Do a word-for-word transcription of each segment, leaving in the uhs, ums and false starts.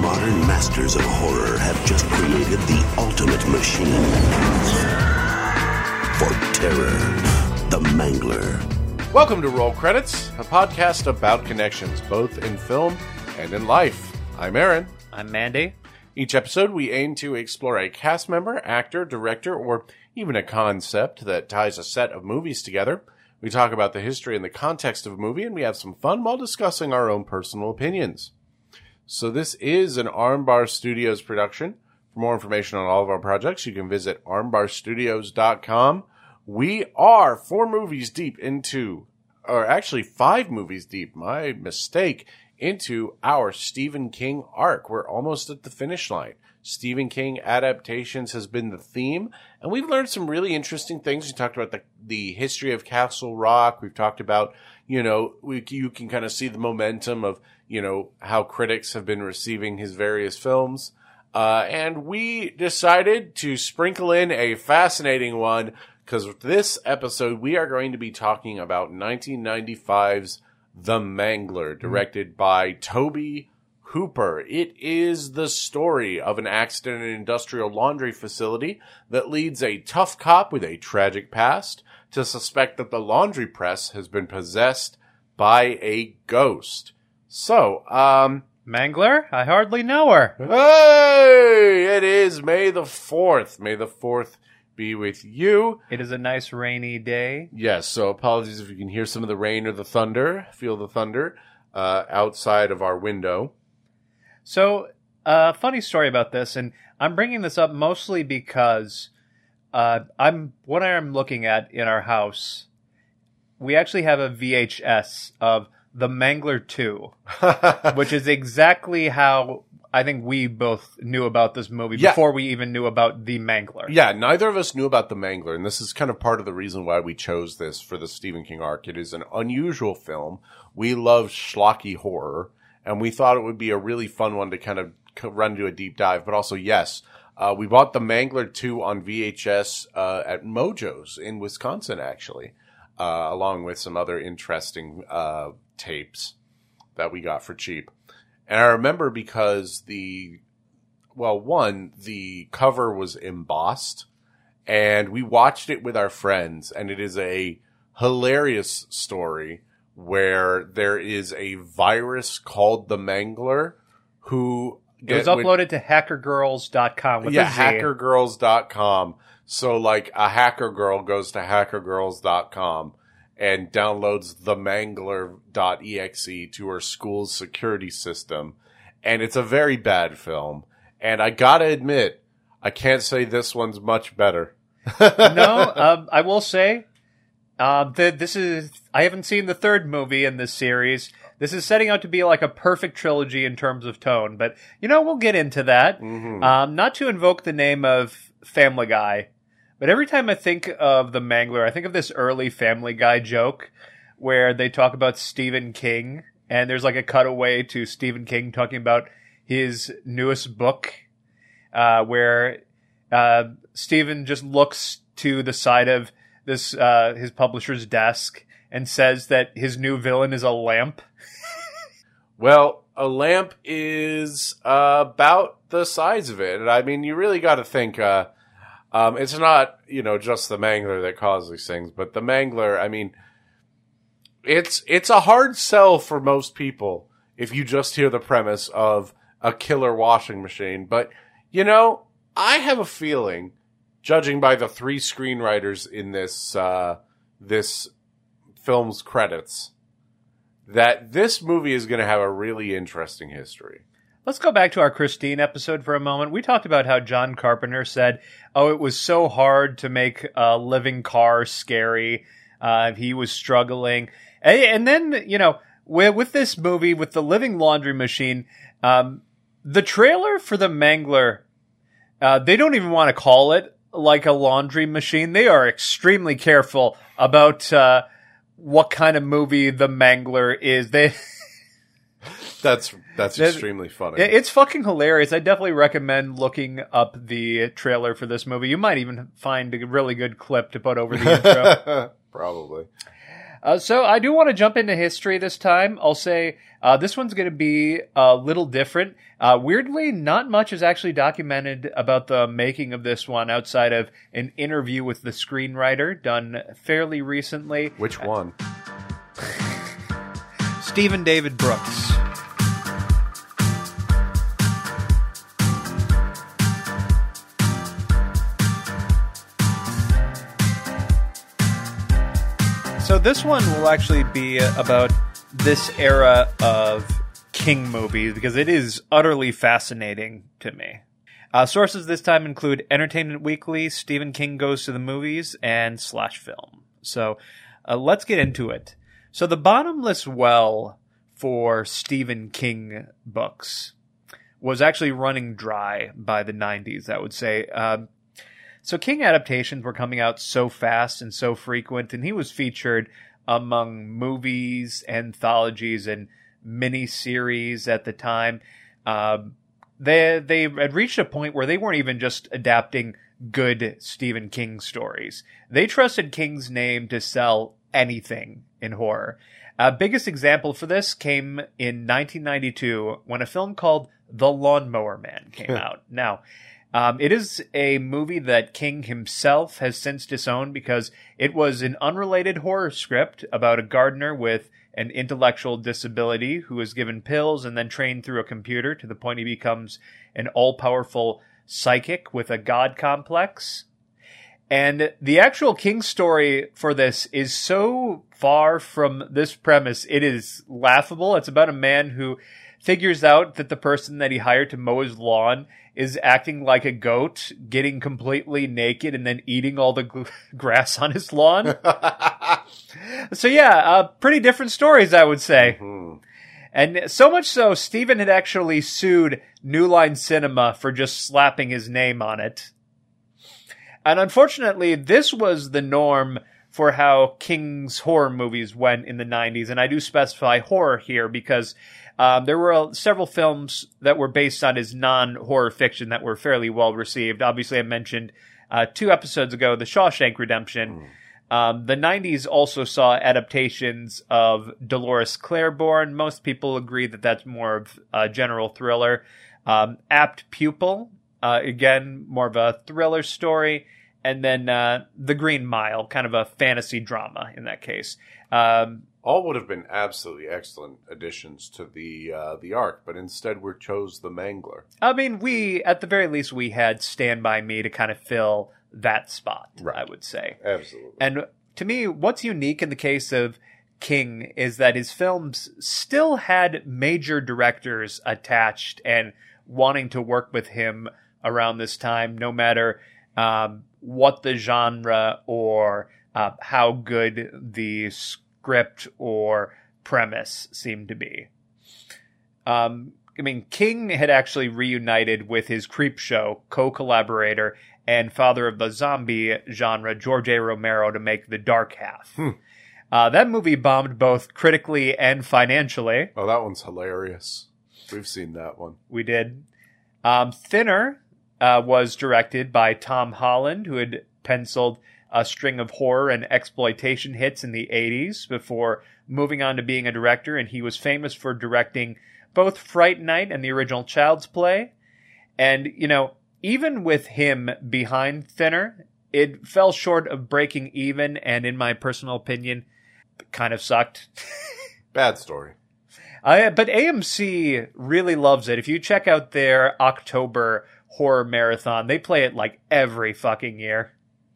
modern masters of horror have just created the ultimate machine for terror. The Mangler. Welcome to Roll Credits, a podcast about connections, both in film and in life. I'm Aaron. I'm Mandy. Each episode, we aim to explore a cast member, actor, director, or even a concept that ties a set of movies together. We talk about the history and the context of a movie, and we have some fun while discussing our own personal opinions. So this is an Armbar Studios production. For more information on all of our projects, you can visit armbar studios dot com. We are four movies deep into, or actually five movies deep, my mistake, into our Stephen King arc. We're almost at the finish line. Stephen King adaptations has been the theme, and we've learned some really interesting things. We talked about the, the history of Castle Rock. We've talked about, you know, we, you can kind of see the momentum of, you know, how critics have been receiving his various films. Uh, and we decided to sprinkle in a fascinating one, because with this episode, we are going to be talking about nineteen ninety-five's The Mangler, directed mm-hmm. by Tobe Hooper. It is the story of an accident in an industrial laundry facility that leads a tough cop with a tragic past to suspect that the laundry press has been possessed by a ghost. So, um... Mangler? I hardly know her. Hey! It is May the fourth. May the fourth be with you. It is a nice rainy day. Yes, so apologies if you can hear some of the rain or the thunder, feel the thunder, uh, outside of our window. So, a uh, funny story about this, and I'm bringing this up mostly because uh, I'm what I'm looking at in our house, we actually have a V H S of The Mangler two, which is exactly how I think we both knew about this movie yeah. before we even knew about The Mangler. Yeah, neither of us knew about The Mangler, and this is kind of part of the reason why we chose this for the Stephen King arc. It is an unusual film. We love schlocky horror, and we thought it would be a really fun one to kind of run into a deep dive. But also, yes, uh, we bought The Mangler two on V H S uh, at Mojo's in Wisconsin, actually, uh, along with some other interesting uh, tapes that we got for cheap. And I remember because the, well, one, the cover was embossed, and we watched it with our friends, and it is a hilarious story where there is a virus called the Mangler who... It was get, uploaded when, to hacker girls dot com with yeah, a Z. hacker girls dot com. So, like, a hacker girl goes to hacker girls dot com and downloads the mangler dot e x e to her school's security system. And it's a very bad film. And I gotta admit, I can't say this one's much better. No, um, I will say... Uh, the, this is, I haven't seen the third movie in this series. This is setting out to be like a perfect trilogy in terms of tone, but, you know, we'll get into that. Mm-hmm. Um, not to invoke the name of Family Guy, but every time I think of The Mangler, I think of this early Family Guy joke where they talk about Stephen King, and there's like a cutaway to Stephen King talking about his newest book, uh, where, uh, Stephen just looks to the side of this, uh, his publisher's desk and says that his new villain is a lamp. Well, a lamp is uh, about the size of it. And I mean, you really got to think, uh, um, it's not, you know, just the Mangler that causes these things, but the Mangler, I mean, it's, it's a hard sell for most people if you just hear the premise of a killer washing machine. But, you know, I have a feeling, judging by the three screenwriters in this uh, this film's credits, that this movie is going to have a really interesting history. Let's go back to our Christine episode for a moment. We talked about how John Carpenter said, oh, it was so hard to make a living car scary. Uh, he was struggling. And, and then, you know, with, with this movie, with the living laundry machine, um, the trailer for The Mangler, uh, they don't even want to call it like a laundry machine. They are extremely careful about uh, what kind of movie The Mangler is. They That's that's extremely funny. It's fucking hilarious. I definitely recommend looking up the trailer for this movie. You might even find a really good clip to put over the intro. Probably. Uh, so I do want to jump into history this time. I'll say uh, this one's going to be a little different. Uh, weirdly, not much is actually documented about the making of this one outside of an interview with the screenwriter done fairly recently. Which one? Stephen David Brooks. So this one will actually be about this era of King movies because it is utterly fascinating to me. Uh, sources this time include Entertainment Weekly, Stephen King Goes to the Movies, and Slash Film. So uh, let's get into it. So the bottomless well for Stephen King books was actually running dry by the nineties, I would say. Uh, So King adaptations were coming out so fast and so frequent, and he was featured among movies, anthologies, and miniseries at the time. Um, they they had reached a point where they weren't even just adapting good Stephen King stories. They trusted King's name to sell anything in horror. Uh, biggest example for this came in nineteen ninety-two when a film called The Lawnmower Man came out. Now, Um, it is a movie that King himself has since disowned because it was an unrelated horror script about a gardener with an intellectual disability who is given pills and then trained through a computer to the point he becomes an all-powerful psychic with a god complex. And the actual King story for this is so far from this premise, it is laughable. It's about a man who figures out that the person that he hired to mow his lawn is acting like a goat, getting completely naked, and then eating all the g- grass on his lawn. So yeah, uh, pretty different stories, I would say. Mm-hmm. And so much so, Stephen had actually sued New Line Cinema for just slapping his name on it. And unfortunately, this was the norm for how King's horror movies went in the nineties. And I do specify horror here because Um, there were uh, several films that were based on his non-horror fiction that were fairly well received. Obviously, I mentioned uh, two episodes ago, The Shawshank Redemption. Mm. Um, the nineties also saw adaptations of Dolores Claiborne. Most people agree that that's more of a general thriller. Um, Apt Pupil, uh, again, more of a thriller story. And then uh, The Green Mile, kind of a fantasy drama in that case. Um All would have been absolutely excellent additions to the uh, the arc, but instead we chose the Mangler. I mean, we, at the very least, we had Stand By Me to kind of fill that spot, right. I would say. Absolutely. And to me, what's unique in the case of King is that his films still had major directors attached and wanting to work with him around this time, no matter um, what the genre or uh, how good the script or premise seemed to be. Um, I mean, King had actually reunited with his Creepshow co-collaborator and father of the zombie genre, George A. Romero, to make The Dark Half. Hmm. Uh, that movie bombed both critically and financially. Oh, that one's hilarious. We've seen that one. We did. Um, Thinner uh, was directed by Tom Holland, who had penciled a string of horror and exploitation hits in the eighties before moving on to being a director, and he was famous for directing both Fright Night and the original Child's Play. And, you know, even with him behind Thinner, it fell short of breaking even, and in my personal opinion, kind of sucked. Bad story. Uh, but A M C really loves it. If you check out their October horror marathon, they play it like every fucking year.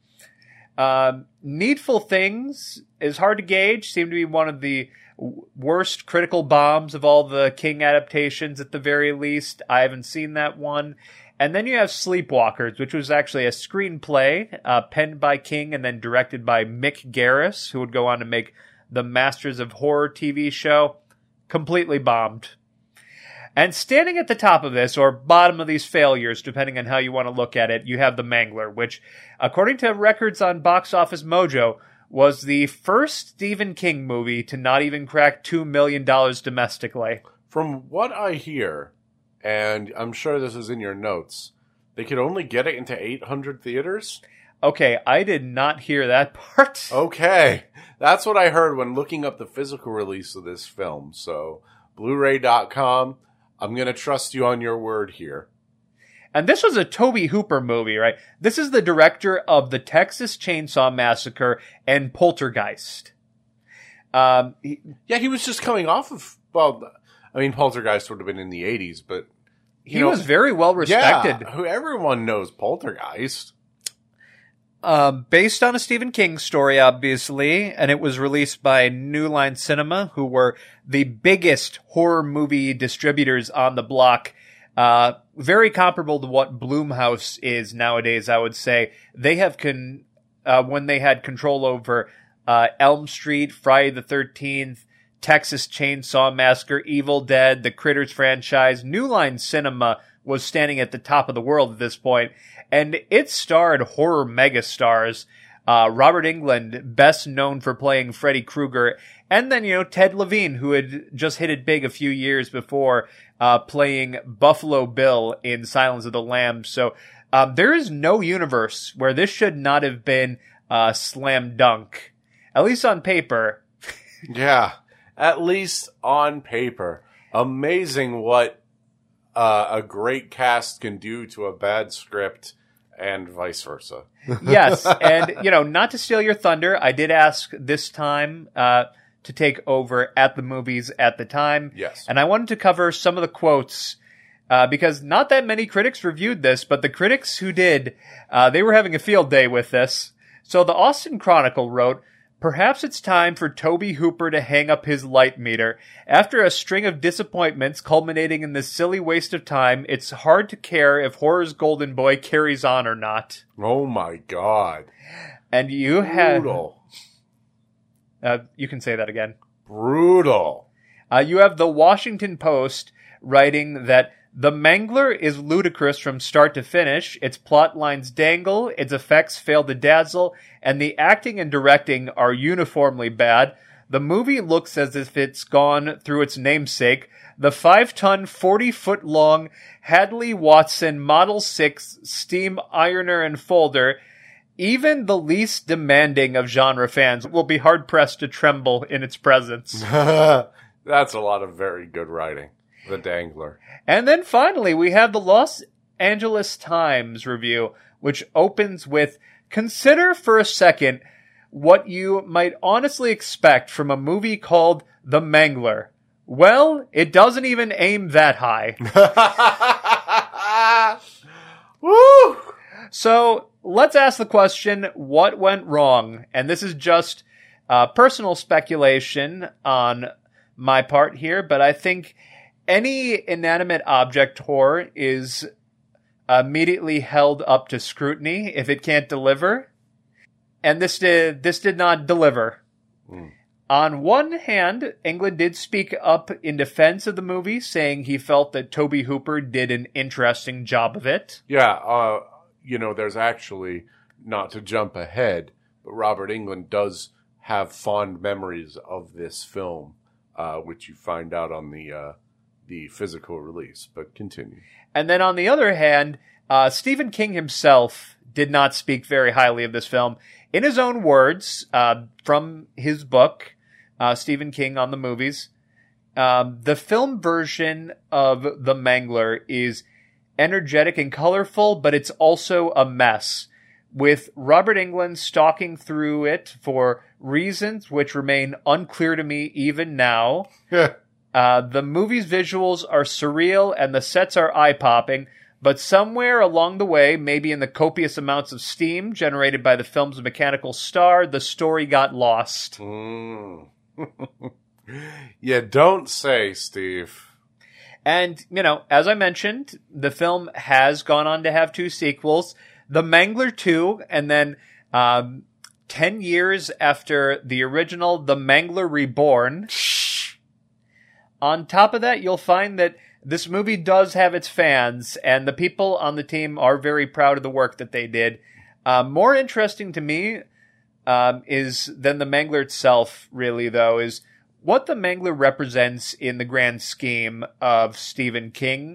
Um, Needful Things is hard to gauge. Seemed to be one of the w- worst critical bombs of all the King adaptations at the very least. I haven't seen that one. And then you have Sleepwalkers, which was actually a screenplay uh, penned by King and then directed by Mick Garris, who would go on to make the Masters of Horror T V show. Completely bombed. And standing at the top of this, or bottom of these failures, depending on how you want to look at it, you have The Mangler, which, according to records on Box Office Mojo, was the first Stephen King movie to not even crack two million dollars domestically. From what I hear, and I'm sure this is in your notes, they could only get it into eight hundred theaters? Okay, I did not hear that part. Okay. That's what I heard when looking up the physical release of this film. So, Blu ray dot com, I'm going to trust you on your word here. And this was a Tobe Hooper movie, right? This is the director of the Texas Chainsaw Massacre and Poltergeist. Um, he, yeah, he was just coming off of, well, I mean, Poltergeist would have been in the eighties, but he know, was very well respected. Yeah, who everyone knows Poltergeist. Um, based on a Stephen King story, obviously, and it was released by New Line Cinema, who were the biggest horror movie distributors on the block. Uh, very comparable to what Blumhouse is nowadays, I would say. They have con, uh, when they had control over, uh, Elm Street, Friday the thirteenth, Texas Chainsaw Massacre, Evil Dead, the Critters franchise, New Line Cinema was standing at the top of the world at this point, and it starred horror megastars. Uh, Robert Englund, best known for playing Freddy Krueger, and then, you know, Ted Levine, who had just hit it big a few years before, uh, playing Buffalo Bill in Silence of the Lambs. So, um, there is no universe where this should not have been a slam dunk. At least on paper. Yeah, at least on paper. Amazing what uh, a great cast can do to a bad script and vice versa. Yes, and, you know, not to steal your thunder, I did ask this time uh, to take over at the movies at the time. Yes. And I wanted to cover some of the quotes uh, because not that many critics reviewed this, but the critics who did, uh, they were having a field day with this. So the Austin Chronicle wrote, "Perhaps it's time for Tobe Hooper to hang up his light meter. After a string of disappointments culminating in this silly waste of time, it's hard to care if horror's golden boy carries on or not." Oh my God. And you have... Brutal. Uh, you can say that again. Brutal. Uh, you have the Washington Post writing that The Mangler is ludicrous from start to finish, its plot lines dangle, its effects fail to dazzle, and the acting and directing are uniformly bad. The movie looks as if it's gone through its namesake, the five-ton, forty-foot-long Hadley-Watson Model six steam ironer and folder. Even the least demanding of genre fans will be hard-pressed to tremble in its presence. That's a lot of very good writing. The Dangler. And then finally, we have the Los Angeles Times review, which opens with, "Consider for a second what you might honestly expect from a movie called The Mangler. Well, it doesn't even aim that high." Woo! So let's ask the question, what went wrong? And this is just uh, personal speculation on my part here, but I think any inanimate object horror is immediately held up to scrutiny if it can't deliver. And this did, this did not deliver. Mm. On one hand, Englund did speak up in defense of the movie, saying he felt that Tobe Hooper did an interesting job of it. Yeah, uh, you know, there's actually, not to jump ahead, but Robert Englund does have fond memories of this film, uh, which you find out on the... Uh, the physical release, but continue. And then on the other hand, uh, Stephen King himself did not speak very highly of this film. In his own words, uh, from his book, uh, Stephen King on the Movies, um, the film version of The Mangler is energetic and colorful, but it's also a mess, with Robert Englund stalking through it for reasons which remain unclear to me even now. Uh, the movie's visuals are surreal and the sets are eye-popping, but somewhere along the way, maybe in the copious amounts of steam generated by the film's mechanical star, the story got lost. Mm. You don't say, Steve. And, you know, as I mentioned, the film has gone on to have two sequels, The Mangler two, and then um, ten years after the original, The Mangler Reborn. On top of that, you'll find that this movie does have its fans, and the people on the team are very proud of the work that they did. Uh, more interesting to me um, is than the Mangler itself, really, though, is what the Mangler represents in the grand scheme of Stephen King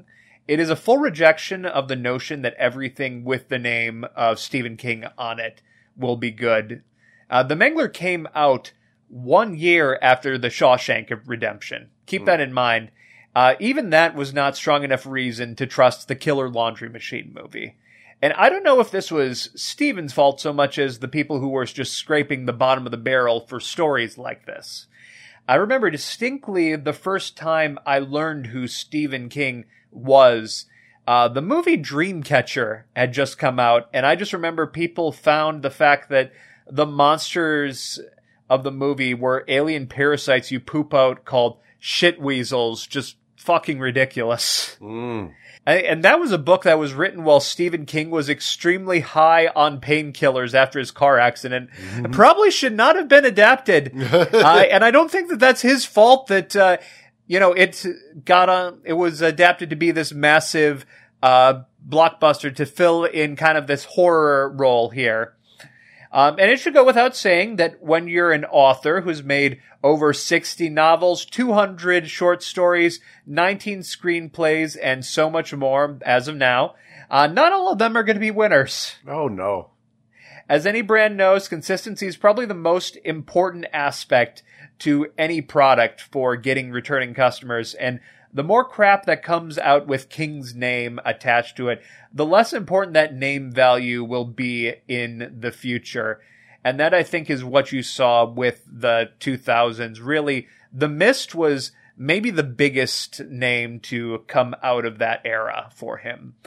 It is a full rejection of the notion that everything with the name of Stephen King on it will be good. Uh, the Mangler came out one year after The Shawshank Redemption. Keep mm. that in mind. Uh, even that was not strong enough reason to trust the Killer Laundry Machine movie. And I don't know if this was Stephen's fault so much as the people who were just scraping the bottom of the barrel for stories like this. I remember distinctly the first time I learned who Stephen King was. Uh, the movie Dreamcatcher had just come out, and I just remember people found the fact that the monsters of the movie were alien parasites you poop out called shit weasels just fucking ridiculous. Mm. And that was a book that was written while Stephen King was extremely high on painkillers after his car accident. Mm-hmm. It probably should not have been adapted. uh, and I don't think that that's his fault that, uh, you know, it got on, it was adapted to be this massive, uh, blockbuster to fill in kind of this horror role here. Um, and it should go without saying that when you're an author who's made over sixty novels, two hundred short stories, nineteen screenplays, and so much more as of now, uh, not all of them are going to be winners. Oh, no. As any brand knows, consistency is probably the most important aspect to any product for getting returning customers. And the more crap that comes out with King's name attached to it, the less important that name value will be in the future. And that, I think, is what you saw with the two thousands. Really, The Mist was maybe the biggest name to come out of that era for him.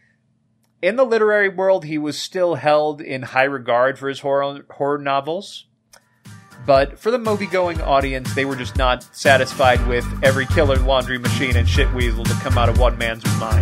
In the literary world, he was still held in high regard for his horror, horror novels. But for the movie-going audience, they were just not satisfied with every Killer Laundry Machine and shit weasel to come out of one man's mind.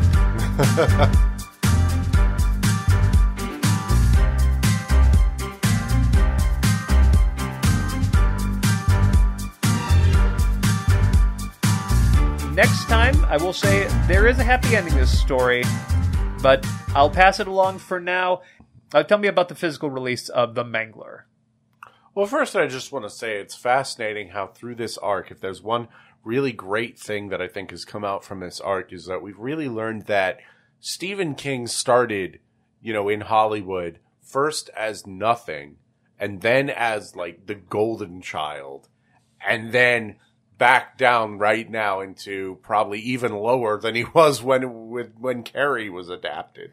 Next time, I will say there is a happy ending to this story, but I'll pass it along for now. Uh, tell me about the physical release of The Mangler. Well, first, I just want to say it's fascinating how through this arc, if there's one really great thing that I think has come out from this arc, is that we've really learned that Stephen King started, you know, in Hollywood first as nothing, and then as, like, the golden child, and then back down right now into probably even lower than he was when when Carrie was adapted.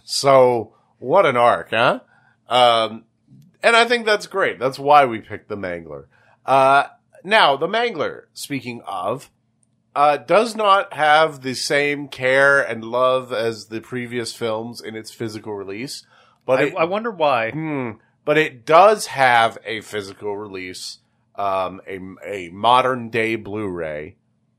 So, what an arc, huh? Um... And I think that's great. That's why we picked The Mangler. Uh, now, The Mangler, speaking of, uh, does not have the same care and love as the previous films in its physical release. But I, it, I wonder why. Hmm, but it does have a physical release, um, a, a modern-day Blu-ray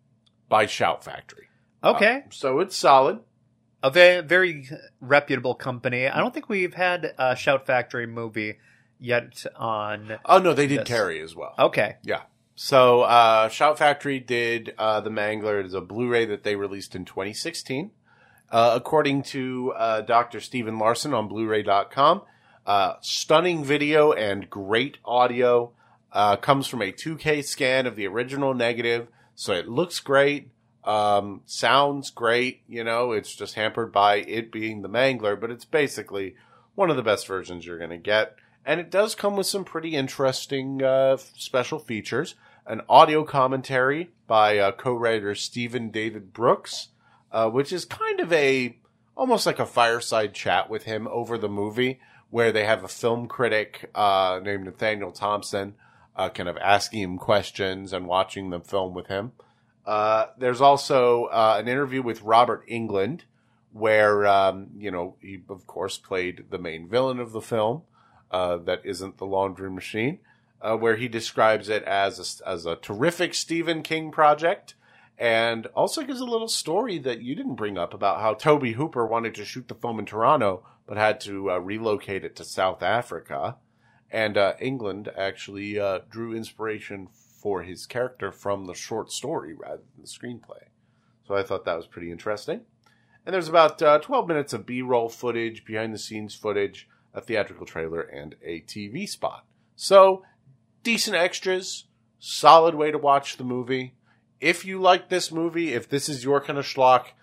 by Shout Factory. Okay. Uh, so it's solid. A very, very reputable company. I don't think we've had a Shout Factory movie yet on... Oh, no, they did this. Carrie as well. Okay. Yeah. So, uh, Shout Factory did uh, The Mangler. It is a Blu-ray that they released in twenty sixteen. Uh, according to uh, Doctor Stephen Larson on Blu Ray dot com, uh, stunning video and great audio. Uh, comes from a two K scan of the original negative, so it looks great. Um, sounds great. You know, it's just hampered by it being The Mangler, but it's basically one of the best versions you're going to get. And it does come with some pretty interesting uh, special features. An audio commentary by uh, co-writer Stephen David Brooks, uh, which is kind of a, almost like a fireside chat with him over the movie, where they have a film critic uh, named Nathaniel Thompson uh, kind of asking him questions and watching the film with him. Uh, there's also uh, an interview with Robert Englund, where, um, you know, he, of course, played the main villain of the film. Uh, that isn't The Laundry Machine, uh, where he describes it as a, as a terrific Stephen King project, and also gives a little story that you didn't bring up about how Tobe Hooper wanted to shoot the film in Toronto, but had to uh, relocate it to South Africa. And uh, Englund actually uh, drew inspiration for his character from the short story rather than the screenplay. So I thought that was pretty interesting. And there's about uh, twelve minutes of B-roll footage, behind-the-scenes footage, a theatrical trailer, and a T V spot. So, decent extras, solid way to watch the movie. If you like this movie, if this is your kind of schlock,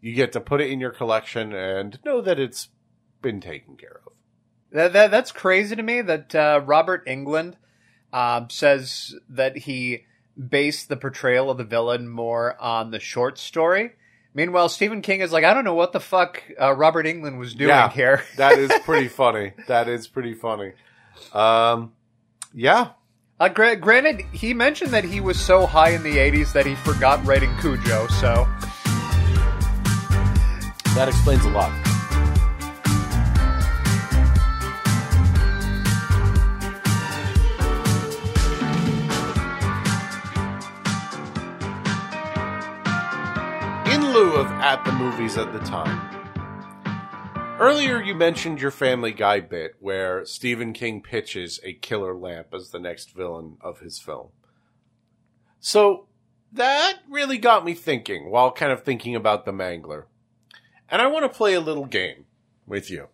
you get to put it in your collection and know that it's been taken care of. That, that That's crazy to me that uh, Robert Englund uh, says that he based the portrayal of the villain more on the short story. Meanwhile, Stephen King is like, I don't know what the fuck uh, Robert Englund was doing yeah, here. That is pretty funny. That is pretty funny. Um, yeah. Uh, gra- granted, he mentioned that he was so high in the eighties that he forgot writing Cujo, so... That explains a lot. In lieu of at the movies at the time, earlier you mentioned your Family Guy bit where Stephen King pitches a killer lamp as the next villain of his film. So that really got me thinking while kind of thinking about the Mangler. And I want to play a little game with you.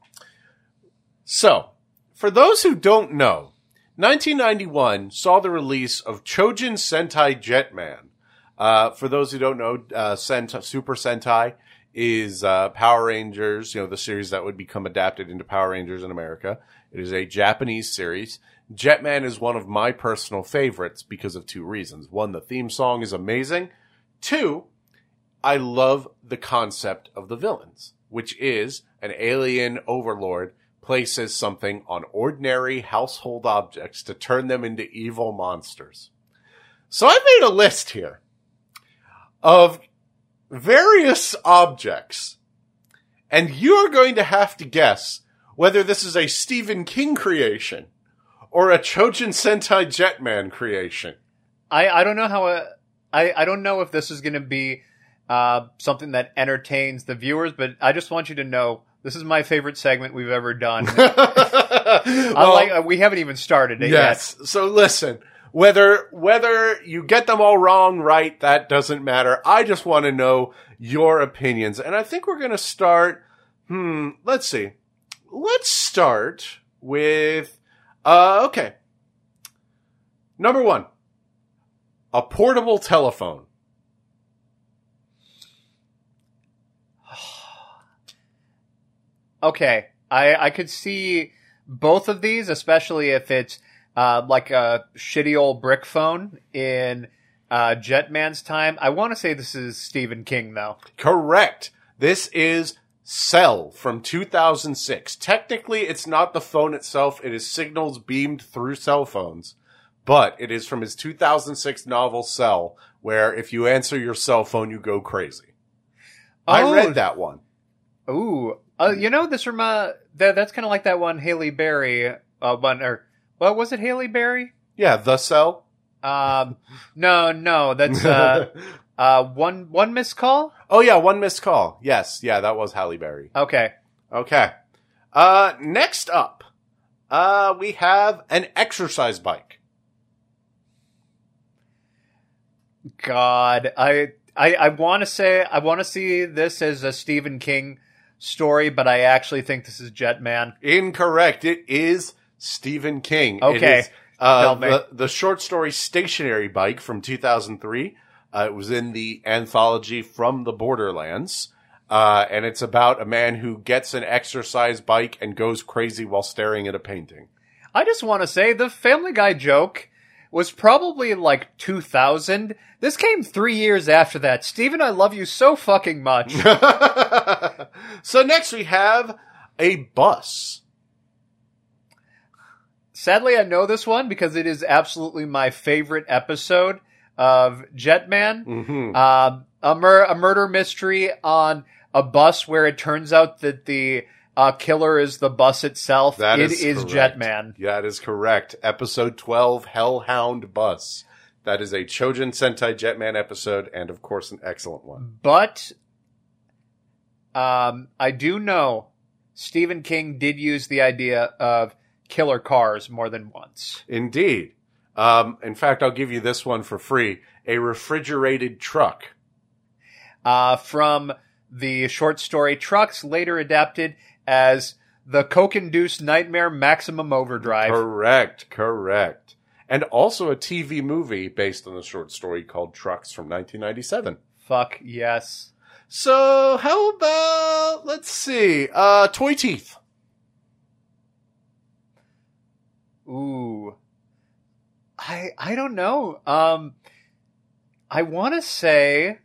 So, for those who don't know, nineteen ninety-one saw the release of Chojin Sentai Jetman. Uh, for those who don't know, uh, Sentai, Super Sentai is uh, Power Rangers, you know, the series that would become adapted into Power Rangers in America. It is a Japanese series. Jetman is one of my personal favorites because of two reasons. One, the theme song is amazing. Two, I love the concept of the villains, which is an alien overlord places something on ordinary household objects to turn them into evil monsters. So I made a list here of various objects, and you are going to have to guess whether this is a Stephen King creation or a Chojin Sentai Jetman creation. I, I don't know how... A, I, I don't know if this is going to be uh, something that entertains the viewers, but I just want you to know this is my favorite segment we've ever done. well, Unlike, uh, we haven't even started it yes. yet. So listen, whether whether you get them all wrong, right, that doesn't matter. I just want to know your opinions. And I think we're going to start, hmm, let's see. Let's start with, uh, okay. Number one, a portable telephone. Okay, I, I could see both of these, especially if it's uh, like a shitty old brick phone in uh, Jetman's time. I want to say this is Stephen King, though. Correct. This is Cell from two thousand six. Technically, it's not the phone itself. It is signals beamed through cell phones. But it is from his two thousand six novel Cell, where if you answer your cell phone, you go crazy. Oh. I read that one. Ooh. Uh, you know, this remi- that, that's kind of like that one Haley Berry uh, one, or, well, was it Haley Berry? Yeah, The Cell? Um, no, no, that's, uh, uh, one, one missed call? Oh, yeah, One Missed Call. Yes, yeah, that was Halle Berry. Okay. Okay. Uh, next up, uh, we have an exercise bike. God, I, I, I want to say, I want to see this as a Stephen King story, but I actually think this is Jetman. Incorrect. It is Stephen King. Okay. It is, uh, Tell me. the, the short story Stationary Bike from two thousand three. Uh, it was in the anthology From the Borderlands. Uh, and it's about a man who gets an exercise bike and goes crazy while staring at a painting. I just want to say the Family Guy joke was probably like two thousand. This came three years after that. Steven, I love you so fucking much. So next we have a bus. Sadly, I know this one because it is absolutely my favorite episode of Jetman. Mm-hmm. Um, a, mur- a murder mystery on a bus where it turns out that the uh, killer is the bus itself. That it is, is correct. Jetman. Yeah, that is correct. Episode twelve, Hellhound Bus. That is a Chojin Sentai Jetman episode, and of course an excellent one. But um, I do know Stephen King did use the idea of killer cars more than once. Indeed. Um, in fact, I'll give you this one for free. A refrigerated truck. Uh, from the short story Trucks, later adapted as the Coke-Induced Nightmare Maximum Overdrive. Correct, correct. And also a T V movie based on the short story called Trucks from nineteen ninety-seven. Fuck yes. So how about, let's see, uh, toy teeth. Ooh. I I don't know. Um, I want to say...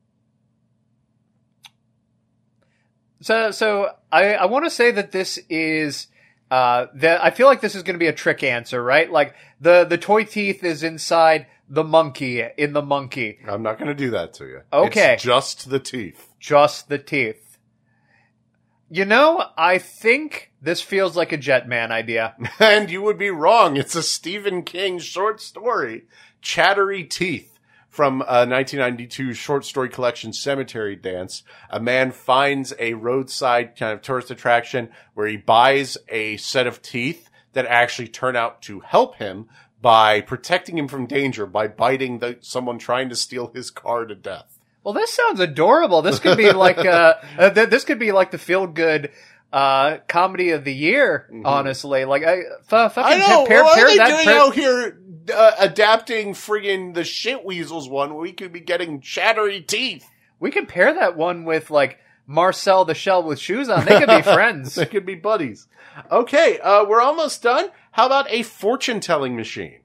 So, so I, I want to say that this is, uh, that I feel like this is going to be a trick answer, right? Like the, the toy teeth is inside the monkey in the monkey. I'm not going to do that to you. Okay. It's just the teeth. Just the teeth. You know, I think this feels like a Jetman idea. And you would be wrong. It's a Stephen King short story, Chattery Teeth. From a nineteen ninety-two short story collection, Cemetery Dance. A man finds a roadside kind of tourist attraction where he buys a set of teeth that actually turn out to help him by protecting him from danger by biting the, someone trying to steal his car to death. Well, this sounds adorable. This could be like uh, uh th- this could be like the feel good uh comedy of the year. Mm-hmm. Honestly, like I f- fucking I know. pair, What pair are they that doing pair- out here? Uh, adapting friggin' the Shit Weasels one, we could be getting Chattery Teeth. We could pair that one with, like, Marcel the Shell with shoes on. They could be friends. They could be buddies. Okay, uh, we're almost done. How about a fortune-telling machine?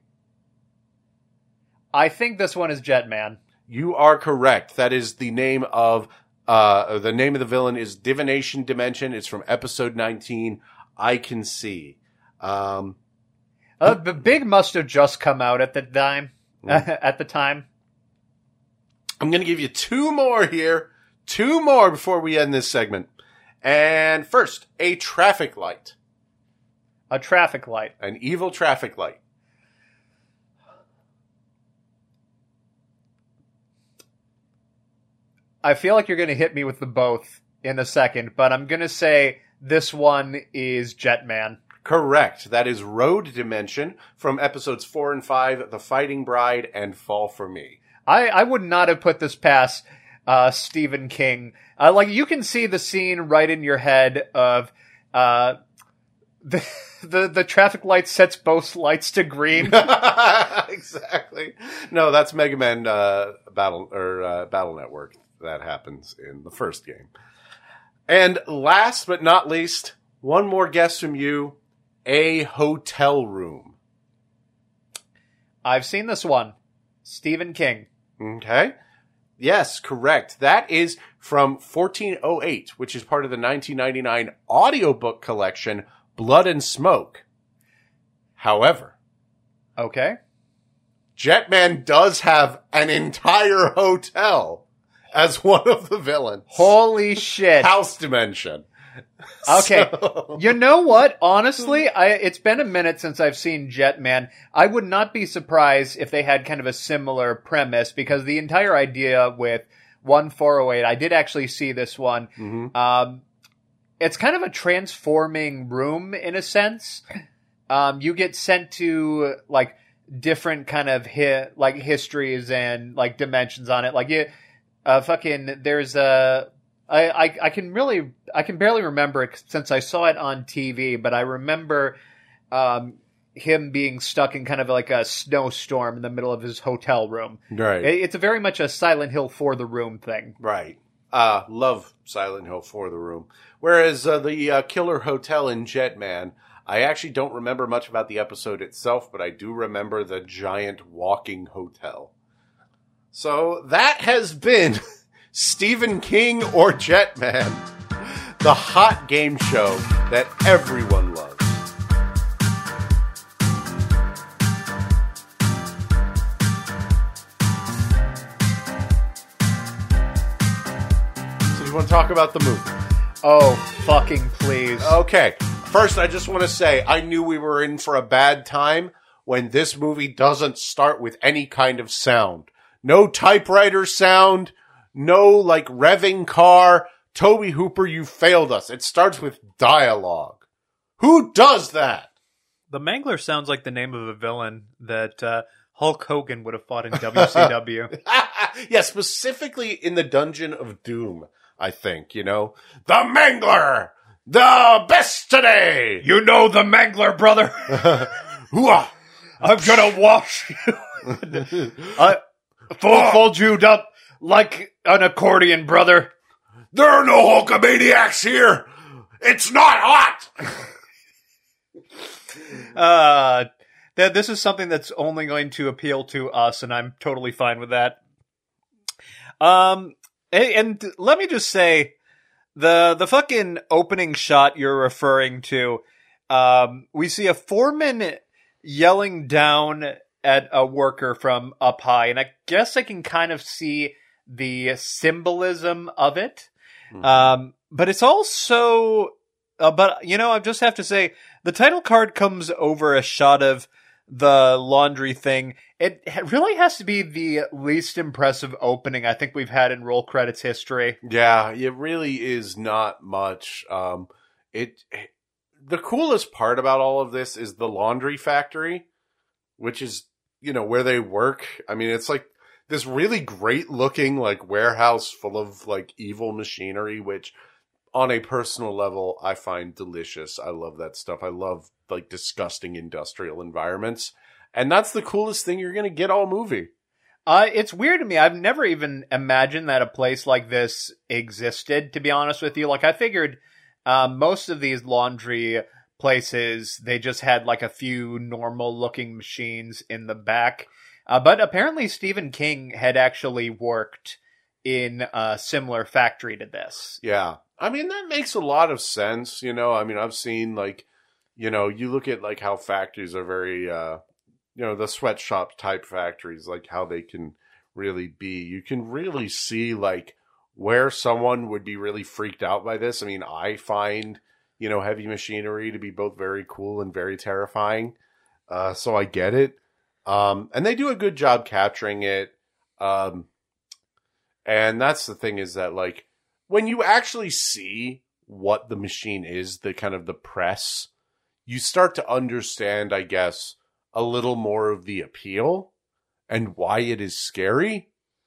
I think this one is Jetman. You are correct. That is the name of, uh, the name of the villain is Divination Dimension. It's from episode nineteen, I Can See. Um... Uh, the Big must have just come out at the time. Mm. At the time. I'm going to give you two more here. Two more before we end this segment. And first, a traffic light. A traffic light. An evil traffic light. I feel like you're going to hit me with the both in a second, but I'm going to say this one is Jetman. Correct. That is Road Dimension from episodes four and five, The Fighting Bride and Fall for Me. I, I would not have put this past uh, Stephen King. Uh, like, you can see the scene right in your head of uh, the, the the traffic light sets both lights to green. Exactly. No, that's Mega Man uh, Battle or uh, Battle Network. That happens in the first game. And last but not least, one more guess from you. A hotel room. I've seen this one. Stephen King. Okay. Yes, correct. That is from fourteen oh eight, which is part of the nineteen ninety-nine audiobook collection, Blood and Smoke. However. Okay. Jetman does have an entire hotel as one of the villains. Holy shit. House Dimension. Okay. So... You know what? Honestly, I, it's been a minute since I've seen Jetman. I would not be surprised if they had kind of a similar premise, because the entire idea with one four oh eight, I did actually see this one. Mm-hmm. Um, it's kind of a transforming room in a sense. Um, you get sent to like different kind of hi- like histories and like dimensions on it. Like you, uh, fucking, there's a, I, I, I can really, I can barely remember it since I saw it on T V, but I remember um, him being stuck in kind of like a snowstorm in the middle of his hotel room. Right. It, it's a very much a Silent Hill for the room thing. Right. Uh, love Silent Hill for the room. Whereas uh, the uh, Killer Hotel in Jetman, I actually don't remember much about the episode itself, but I do remember the giant walking hotel. So that has been... Stephen King or Jetman, the hot game show that everyone loves. So you want to talk about the movie? Oh, fucking please. Okay. First, I just want to say, I knew we were in for a bad time when this movie doesn't start with any kind of sound. No typewriter sound. No, like, revving car. Tobe Hooper, you failed us. It starts with dialogue. Who does that? The Mangler sounds like the name of a villain that uh, Hulk Hogan would have fought in W C W. Yeah, specifically in the Dungeon of Doom, I think, you know. The Mangler! The best today! You know the Mangler, brother! I'm gonna wash you. I fold, fold you up like an accordion, brother. There are no Hulkamaniacs here! It's not hot! uh, th- this is something that's only going to appeal to us, and I'm totally fine with that. Um, and, and let me just say, the the fucking opening shot you're referring to, um, we see a foreman yelling down at a worker from up high, and I guess I can kind of see the symbolism of it. Mm-hmm. Um, but it's also, uh, but you know, I just have to say, the title card comes over a shot of the laundry thing. It really has to be the least impressive opening I think we've had in roll credits history. Yeah, it really is not much. Um, it, the coolest part about all of this is the laundry factory, which is, you know, where they work. I mean, it's like this really great looking like warehouse full of like evil machinery, which on a personal level, I find delicious. I love that stuff. I love like disgusting industrial environments. And that's the coolest thing you're going to get all movie. Uh, it's weird to me. I've never even imagined that a place like this existed, to be honest with you. Like, I figured uh, most of these laundry places, they just had like a few normal looking machines in the back. Uh, but apparently Stephen King had actually worked in a similar factory to this. Yeah. I mean, that makes a lot of sense. You know, I mean, I've seen like, you know, you look at like how factories are very, uh, you know, the sweatshop type factories, like how they can really be. You can really see like where someone would be really freaked out by this. I mean, I find, you know, heavy machinery to be both very cool and very terrifying. Uh, so I get it. Um, and they do a good job capturing it. Um, and that's the thing is that like when you actually see what the machine is, the kind of the press, you start to understand, I guess, a little more of the appeal and why it is scary.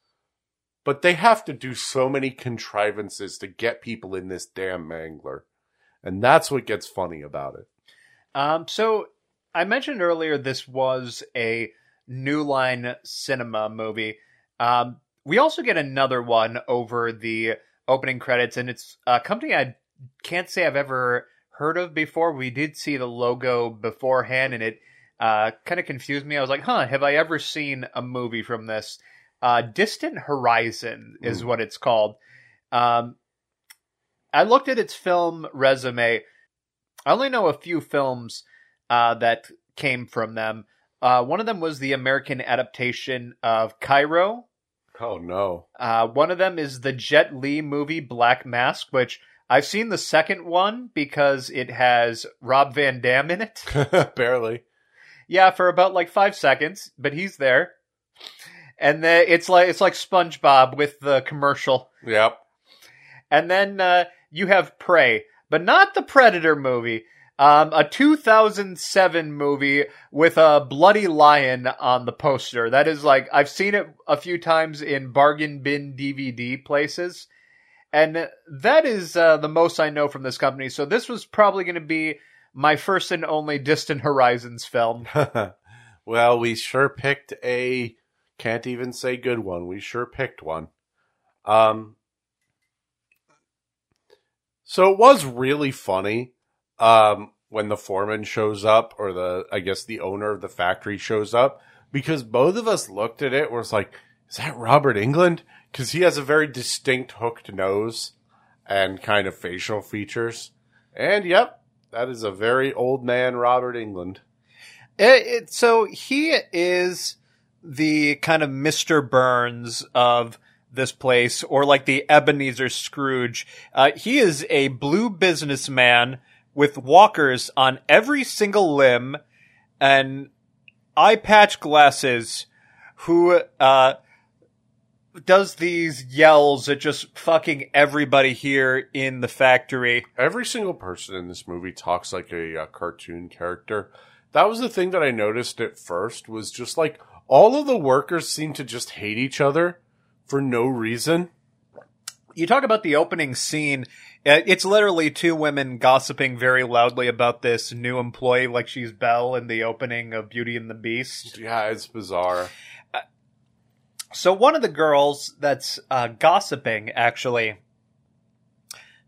But they have to do so many contrivances to get people in this damn mangler. And that's what gets funny about it. Um, so I mentioned earlier this was a New Line Cinema movie. Um, we also get another one over the opening credits, and it's a company I can't say I've ever heard of before. We did see the logo beforehand, and it uh, kind of confused me. I was like, huh, have I ever seen a movie from this? Uh, Distant Horizon is mm. what it's called. Um, I looked at its film resume. I only know a few films uh, that came from them. Uh, one of them was the American adaptation of Cairo. Oh, no. Uh, one of them is the Jet Li movie Black Mask, which I've seen the second one because it has Rob Van Dam in it. Barely. Yeah, for about like five seconds, but he's there. And then it's like it's like SpongeBob with the commercial. Yep. And then uh, you have Prey, but not the Predator movie. Um, a two thousand seven movie with a bloody lion on the poster. That is like, I've seen it a few times in bargain bin D V D places. And that is uh, the most I know from this company. So this was probably going to be my first and only Distant Horizons film. Well, we sure picked a, can't even say good one. We sure picked one. Um, so it was really funny. Um, when the foreman shows up, or the, I guess the owner of the factory shows up, because both of us looked at it, was like, is that Robert Englund? Because he has a very distinct hooked nose and kind of facial features. And yep, that is a very old man Robert Englund. It, it, so he is the kind of Mister Burns of this place, or like the Ebenezer Scrooge. Uh, he is a blue businessman with walkers on every single limb and eye patch glasses, who uh, does these yells at just fucking everybody here in the factory. Every single person in this movie talks like a, a cartoon character. That was the thing that I noticed at first, was just like all of the workers seem to just hate each other for no reason. You talk about the opening scene. It's literally two women gossiping very loudly about this new employee, like she's Belle in the opening of Beauty and the Beast. Yeah, it's bizarre. Uh, so one of the girls that's uh, gossiping, actually,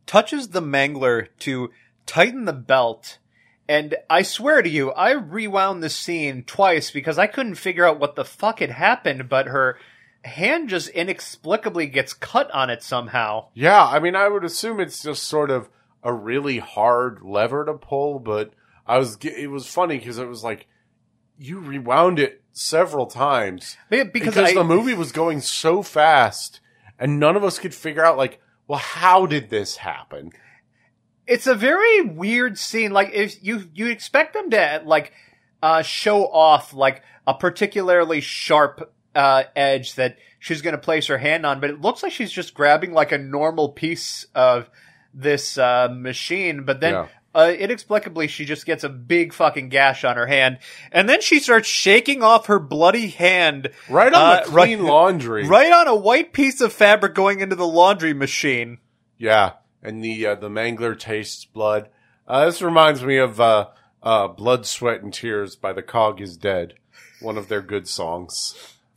touches the mangler to tighten the belt. And I swear to you, I rewound the scene twice because I couldn't figure out what the fuck had happened, but her hand just inexplicably gets cut on it somehow. Yeah, I mean, I would assume it's just sort of a really hard lever to pull, but I was it was funny because it was like you rewound it several times Because, because I, the movie was going so fast and none of us could figure out, like, well, how did this happen? It's a very weird scene. Like, if you you expect them to like uh, show off like a particularly sharp uh, edge that she's going to place her hand on, but it looks like she's just grabbing like a normal piece of this uh, machine. But then Yeah. uh, inexplicably, she just gets a big fucking gash on her hand, and then she starts shaking off her bloody hand Right on uh, the clean right, laundry. right on a white piece of fabric going into the laundry machine. Yeah, and the uh, the mangler tastes blood. Uh, this reminds me of uh, uh, Blood, Sweat, and Tears by The Cog is Dead, one of their good songs.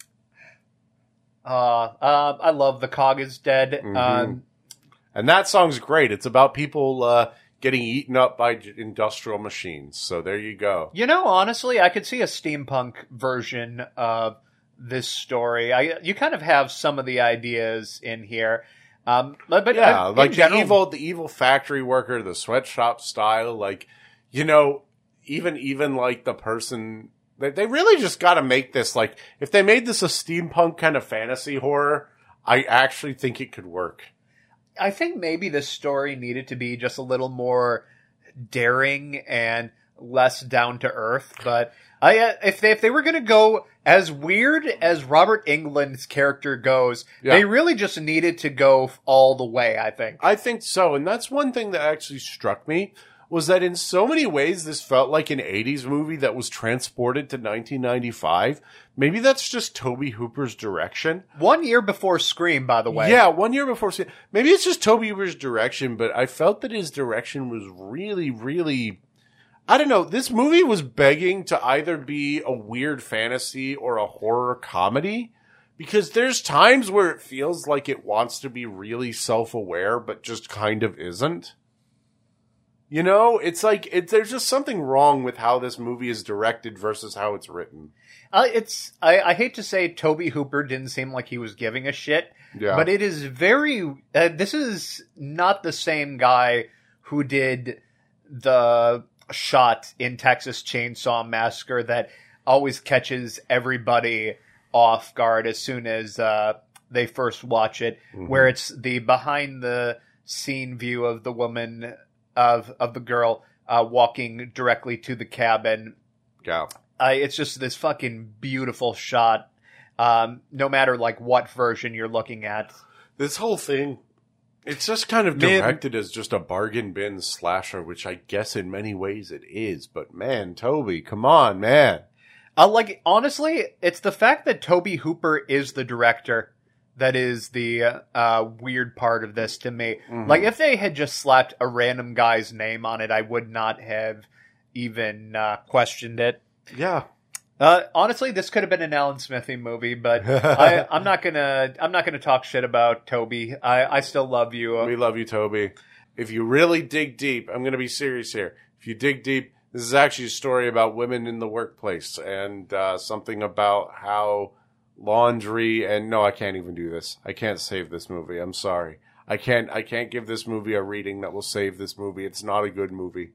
Uh, uh, I love The Cog is Dead. Mm-hmm. Um, And that song's great. It's about people uh, getting eaten up by j- industrial machines. So there you go. you know, honestly, I could see a steampunk version of this story. I you kind of have some of the ideas in here. Um, but, but Yeah, uh, in like general, the evil, the evil factory worker, the sweatshop style. Like, you know, even even like the person. They, they really just got to make this like if they made this a steampunk kind of fantasy horror, I actually think it could work. I think maybe this story needed to be just a little more daring and less down to earth. But I, uh, if they if they were going to go as weird as Robert Englund's character goes, Yeah. they really just needed to go all the way. I think. I think so, and that's one thing that actually struck me was that in so many ways this felt like an eighties movie that was transported to nineteen ninety-five. Maybe that's just Tobe Hooper's direction. One year before Scream, by the way. Yeah, one year before. Maybe it's just Tobe Hooper's direction, but I felt that his direction was really, really... I don't know. This movie was begging to either be a weird fantasy or a horror comedy. Because there's times where it feels like it wants to be really self-aware, but just kind of isn't. You know, it's like it, there's just something wrong with how this movie is directed versus how it's written. Uh, it's I, I hate to say Tobe Hooper didn't seem like he was giving a shit, Yeah. but it is very. Uh, this is not the same guy who did the shot in Texas Chainsaw Massacre that always catches everybody off guard as soon as uh, they first watch it, Mm-hmm. where it's the behind the scene view of the woman of of the girl uh, walking directly to the cabin. Yeah. Uh, it's just this fucking beautiful shot, um, no matter like what version you're looking at. This whole thing, it's just kind of Man. directed as just a bargain bin slasher, which I guess in many ways it is. But man, Toby, come on, man. Uh, like honestly, it's the fact that Tobe Hooper is the director that is the uh, uh, weird part of this to me. Mhm. Like if they had just slapped a random guy's name on it, I would not have even uh, questioned it. Yeah. Uh, honestly, this could have been an Alan Smithy movie, but I, I'm not gonna. I'm not gonna talk shit about Toby. I, I still love you. We love you, Toby. If you really dig deep, I'm going to be serious here. If you dig deep, this is actually a story about women in the workplace and uh, something about how laundry and no, I can't even do this. I can't save this movie. I'm sorry. I can't. I can't give this movie a reading that will save this movie. It's not a good movie.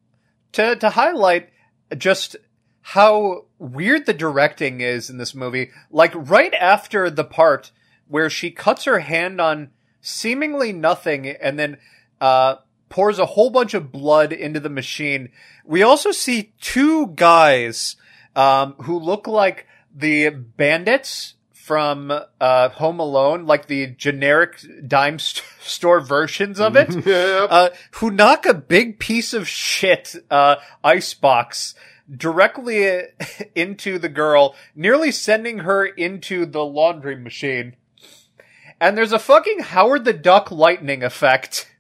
To to highlight just how weird the directing is in this movie. Like right after the part where she cuts her hand on seemingly nothing and then uh, pours a whole bunch of blood into the machine, we also see two guys um, who look like the bandits from uh, Home Alone, like the generic dime st- store versions of it, Yep. uh, who knock a big piece of shit uh, icebox directly into the girl, nearly sending her into the laundry machine. And there's a fucking Howard the Duck lightning effect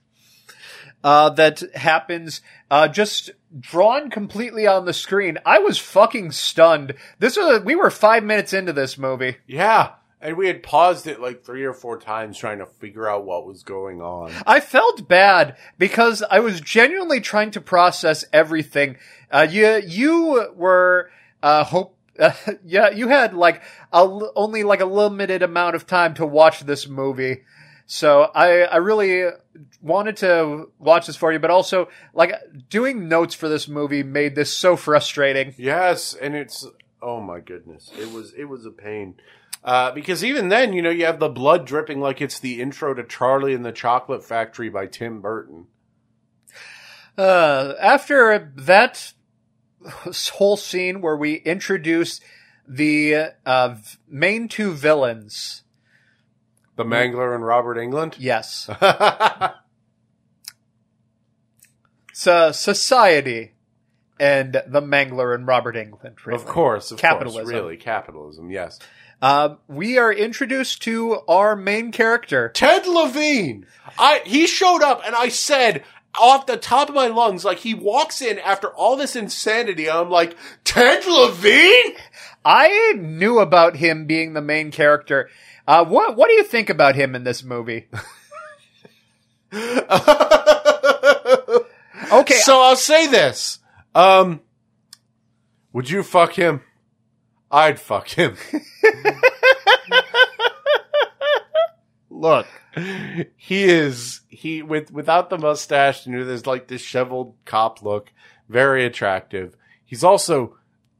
uh, that happens uh, just drawn completely on the screen. I was fucking stunned. This was we were five minutes into this movie. Yeah. And we had paused it like three or four times trying to figure out what was going on. I felt bad because I was genuinely trying to process everything. Uh, you, you were, uh, hope, uh, yeah, you had like a, only like a limited amount of time to watch this movie. So I, I really wanted to watch this for you, but also like doing notes for this movie made this so frustrating. Yes. And it's, oh my goodness. It was, it was a pain. Uh, because even then, you know, you have the blood dripping like it's the intro to Charlie and the Chocolate Factory by Tim Burton. Uh, after that whole scene where we introduce the uh, main two villains. The Mangler and Robert Englund? Yes. So, Society and the Mangler and Robert Englund. Really. Of course, of Capitalism. course. Really, capitalism, yes. Uh, we are introduced to our main character. Ted Levine! I He showed up and I said, off the top of my lungs, like he walks in after all this insanity, and I'm like, Ted Levine?! I knew about him being the main character. Uh, what, what do you think about him in this movie? Okay. So I'll say this. Um, would you fuck him? I'd fuck him. Look, he is, he, with, without the mustache, you know, there's like disheveled cop look, very attractive. He's also,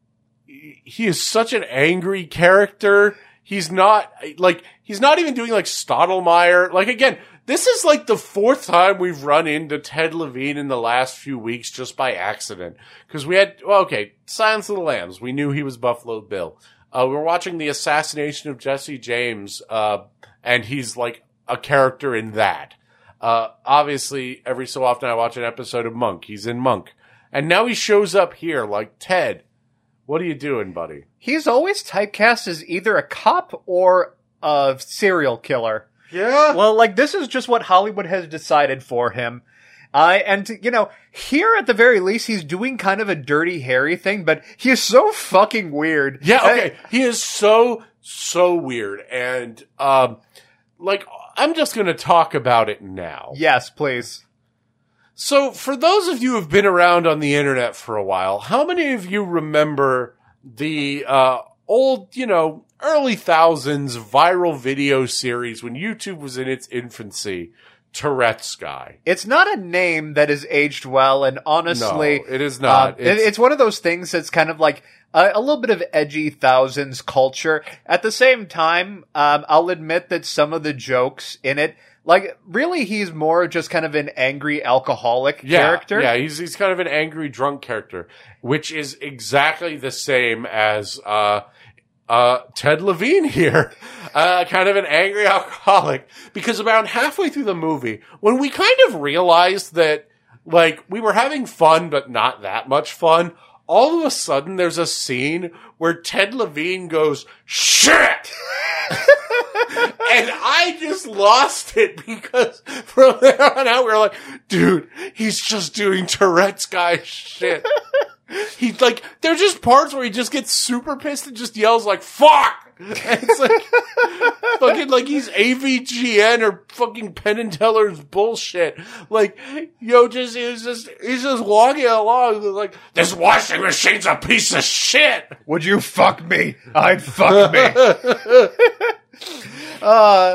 he is such an angry character. He's not, like, he's not even doing like Stottlemyre. Like, again, this is like the fourth time we've run into Ted Levine in the last few weeks just by accident. Cause we had, well, okay, Silence of the Lambs. We knew he was Buffalo Bill. Uh, we were watching The Assassination of Jesse James, uh, and he's like a character in that. Uh, obviously, every so often I watch an episode of Monk. He's in Monk. And now he shows up here like, Ted, what are you doing, buddy? He's always typecast as either a cop or a serial killer. Yeah. Well, like, this is just what Hollywood has decided for him. Uh, and, you know, here at the very least, he's doing kind of a Dirty Harry thing, but he is so fucking weird. Yeah, okay. Uh, he is so, so weird. And, um, like, I'm just gonna talk about it now. Yes, please. So, for those of you who have been around on the internet for a while, how many of you remember the, uh, old, you know, early thousands viral video series when YouTube was in its infancy, Tourette's Guy? It's not a name that has aged well, and honestly, no, it is not. Uh, it's, it's one of those things that's kind of like a, a little bit of edgy thousands culture. At the same time, um, I'll admit that some of the jokes in it, like, really, he's more just kind of an angry alcoholic yeah, character. Yeah, he's he's kind of an angry drunk character, which is exactly the same as uh uh Ted Levine here. Uh kind of an angry alcoholic. Because about halfway through the movie, when we kind of realized that, like, we were having fun, but not that much fun, all of a sudden there's a scene where Ted Levine goes, shit! And I just lost it because from there on out, we were like, dude, he's just doing Tourette's Guy shit. He's like, there's just parts where he just gets super pissed and just yells like, fuck! And it's like, fucking like he's A V G N or fucking Penn and Teller's bullshit. Like, yo, just, he's just, he's just walking along like, this washing machine's a piece of shit! Would you fuck me? I'd fuck me. Uh,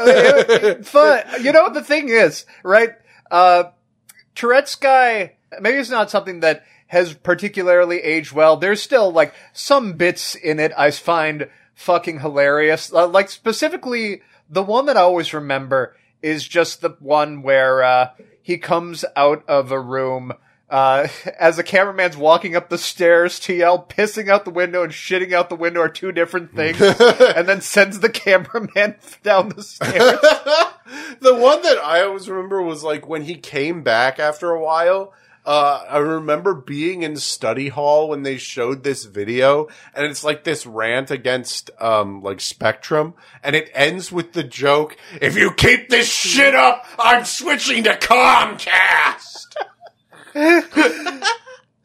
but, you know, the thing is, right, uh, Tourette's Guy, maybe it's not something that has particularly aged well. There's still, like, some bits in it I find fucking hilarious. Uh, like, specifically, the one that I always remember is just the one where, uh, he comes out of a room, Uh, as the cameraman's walking up the stairs to yell, pissing out the window and shitting out the window are two different things, and then sends the cameraman down the stairs. The one that I always remember was like when he came back after a while. Uh, I remember being in study hall when they showed this video, and it's like this rant against, um, like Spectrum, and it ends with the joke, if you keep this shit up, I'm switching to Comcast!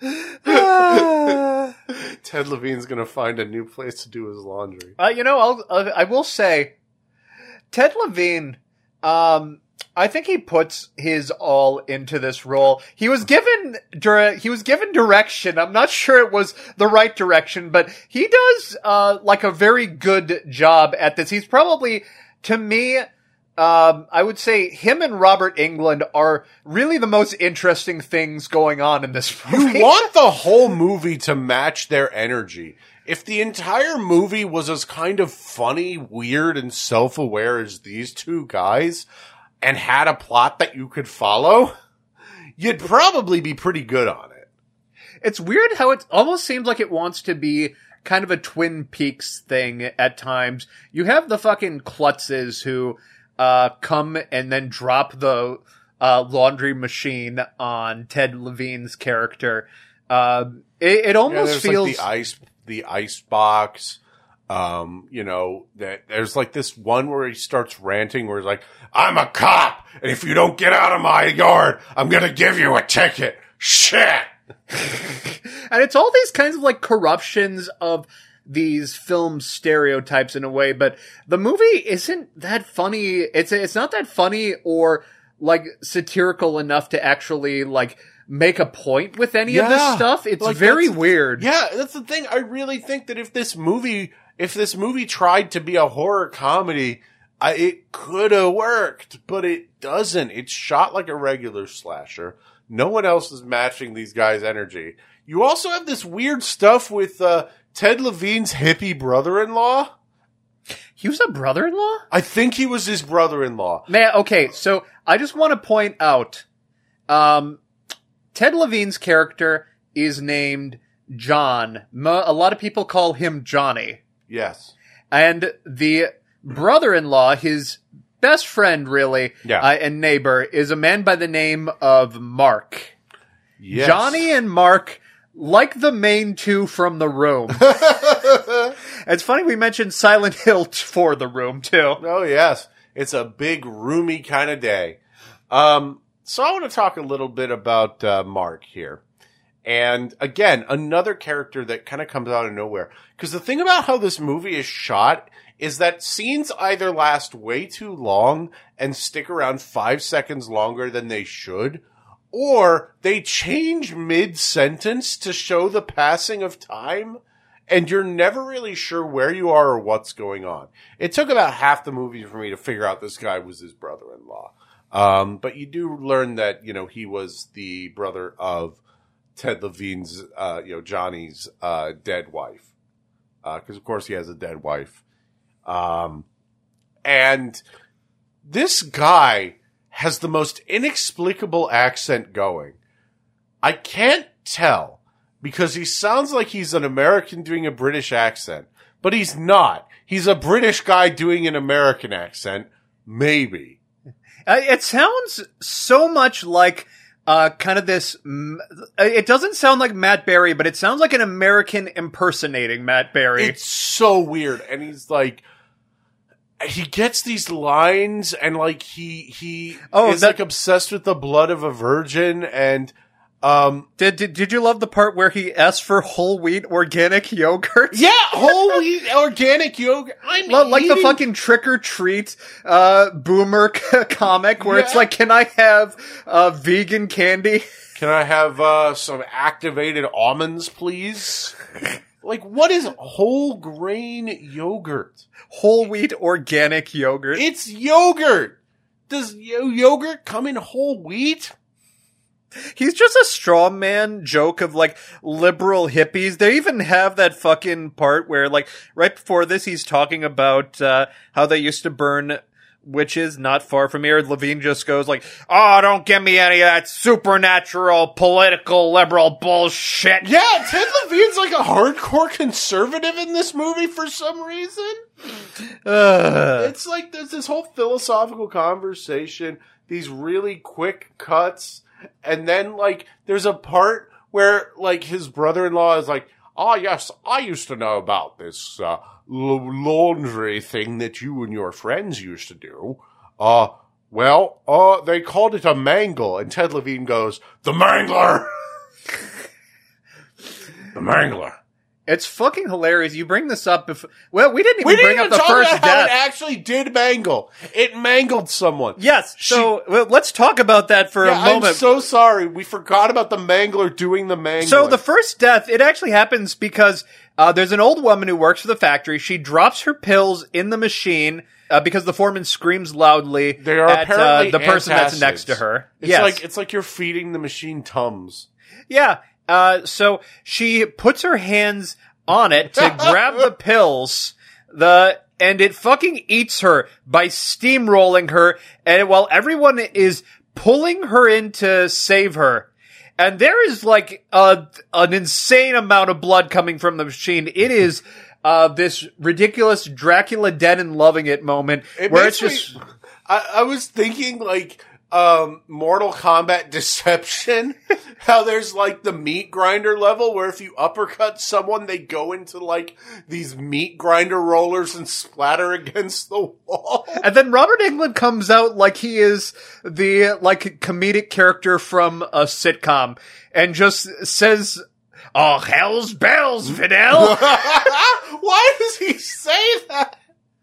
Ted Levine's gonna find a new place to do his laundry. Uh, you know, I'll, uh, I will say, Ted Levine, um, I think he puts his all into this role. He was given, dire- he was given direction. I'm not sure it was the right direction, but he does, uh, like a very good job at this. He's probably, to me, um, I would say him and Robert Englund are really the most interesting things going on in this movie. You want the whole movie to match their energy. If the entire movie was as kind of funny, weird, and self-aware as these two guys, and had a plot that you could follow, you'd probably be pretty good on it. It's weird how it almost seems like it wants to be kind of a Twin Peaks thing at times. You have the fucking Klutzes who uh come and then drop the uh laundry machine on Ted Levine's character. Uh, it, it almost yeah, feels like the ice, the ice box. Um, you know, that there's like this one where he starts ranting where he's like, I'm a cop, and if you don't get out of my yard, I'm gonna give you a ticket. Shit! And it's all these kinds of like corruptions of these film stereotypes in a way, but the movie isn't that funny. It's, it's not that funny or like satirical enough to actually like make a point with any Yeah. of this stuff. It's Like, very that's- weird. Yeah, that's the thing. I really think that if this movie, if this movie tried to be a horror comedy, I, it could have worked, but it doesn't. It's shot like a regular slasher. No one else is matching these guys' energy. You also have this weird stuff with uh, Ted Levine's hippie brother-in-law. He was a brother-in-law? I think he was his brother-in-law. Man, okay, so I just want to point out, um, Ted Levine's character is named John. Mo- a lot of people call him Johnny. Yes. And the brother-in-law, his best friend, really, Yeah. uh, and neighbor, is a man by the name of Mark. Yes. Johnny and Mark, like the main two from The Room. It's funny we mentioned Silent Hill t- for The Room, too. Oh, yes. It's a big, roomy kind of day. Um, so I want to talk a little bit about uh, Mark here. And again, another character that kind of comes out of nowhere. Because the thing about how this movie is shot is that scenes either last way too long and stick around five seconds longer than they should, or they change mid-sentence to show the passing of time, and you're never really sure where you are or what's going on. It took about half the movie for me to figure out this guy was his brother-in-law. Um, but you do learn that, you know, he was the brother of Ted Levine's, uh, you know, Johnny's, uh, dead wife. Uh, cause of course he has a dead wife. Um, and this guy has the most inexplicable accent going. I can't tell because he sounds like he's an American doing a British accent, but he's not. He's a British guy doing an American accent. Maybe. Uh, it sounds so much like uh, kind of this. Mm, it doesn't sound like Matt Berry, but it sounds like an American impersonating Matt Berry. It's so weird. And he's like, he gets these lines and like he, he Oh, is that- like obsessed with the blood of a virgin. And, um, Did, did did you love the part where he asked for whole wheat organic yogurt? yeah, whole wheat organic yogurt. I'm L- like the eating- fucking trick or treat uh boomer comic where it's Yeah. like, can I have uh vegan candy? Can I have, uh, some activated almonds, please? Like, what is whole grain yogurt? Whole wheat organic yogurt. It's yogurt. Does yo- yogurt come in whole wheat? He's just a straw man joke of like liberal hippies. They even have that fucking part where like right before this he's talking about uh how they used to burn witches not far from here. Levine just goes like, "Oh, don't give me any of that supernatural political liberal bullshit." Yeah, Ted Levine's like a hardcore conservative in this movie for some reason. Ugh. It's like there's this whole philosophical conversation, these really quick cuts, and then like there's a part where like his brother-in-law is like, "Oh yes, I used to know about this uh, l- laundry thing that you and your friends used to do. Uh, well, uh, they called it a mangle." And Ted Levine goes, "The mangler." The Mangler. It's fucking hilarious. You bring this up. Before, well, we didn't even We didn't bring even up the talk first about how death. it actually did mangle. It mangled someone. Yes. So well, let's talk about that for Yeah, a moment. I'm so sorry. We forgot about the Mangler doing the mangling. So the first death, it actually happens because uh, there's an old woman who works for the factory. She drops her pills in the machine uh, because the foreman screams loudly They are at uh, apparently the person that's antacids. next to her. It's yes. like it's like you're feeding the machine Tums. Yeah. Uh, so she puts her hands on it to grab the pills, the, and it fucking eats her by steamrolling her, and while everyone is pulling her in to save her. And there is like a, an insane amount of blood coming from the machine. It is, uh, this ridiculous Dracula dead and loving it moment It where makes it's just, me- I, I was thinking like um Mortal Kombat Deception. How there's like the meat grinder level where if you uppercut someone, they go into like these meat grinder rollers and splatter against the wall. and then Robert Englund comes out like he is the, like, comedic character from a sitcom and just says, "Oh, hell's bells, Fidel." Why does he say that?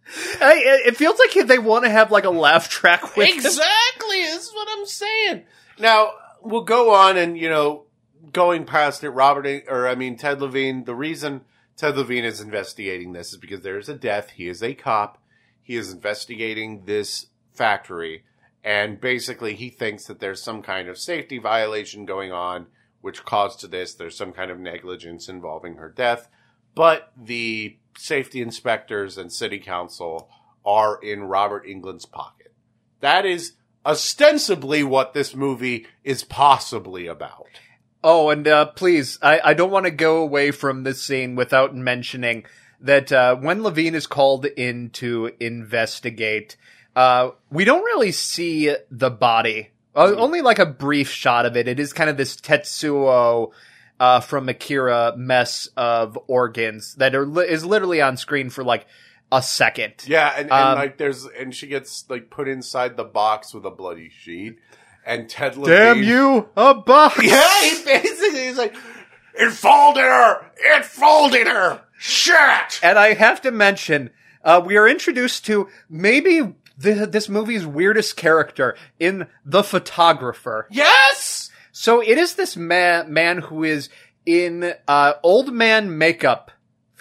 I- It feels like they want to have, like, a laugh track with him. Exactly, that's what I'm saying. Now, we'll go on and, you know, going past it, Robert, En- or I mean, Ted Levine, the reason Ted Levine is investigating this is because there is a death. He is a cop. He is investigating this factory. And basically, he thinks that there's some kind of safety violation going on, which caused to this. There's some kind of negligence involving her death. But the safety inspectors and city council are in Robert Englund's pocket. That is ostensibly what this movie is possibly about. Oh, and uh, please, I, I don't want to go away from this scene without mentioning that uh, when Levine is called in to investigate, uh, we don't really see the body. Uh, only like a brief shot of it. It is kind of this Tetsuo uh, from Akira mess of organs that are li- is literally on screen for like a second. Yeah, and, and Um, like there's and she gets like put inside the box with a bloody sheet. And Ted Levine, Damn you, a box! yeah, he basically he's like, it folded her, it folded her, shit. And I have to mention, uh, we are introduced to maybe the, this movie's weirdest character in the photographer. Yes. So it is this man, man who is in, uh, old man makeup.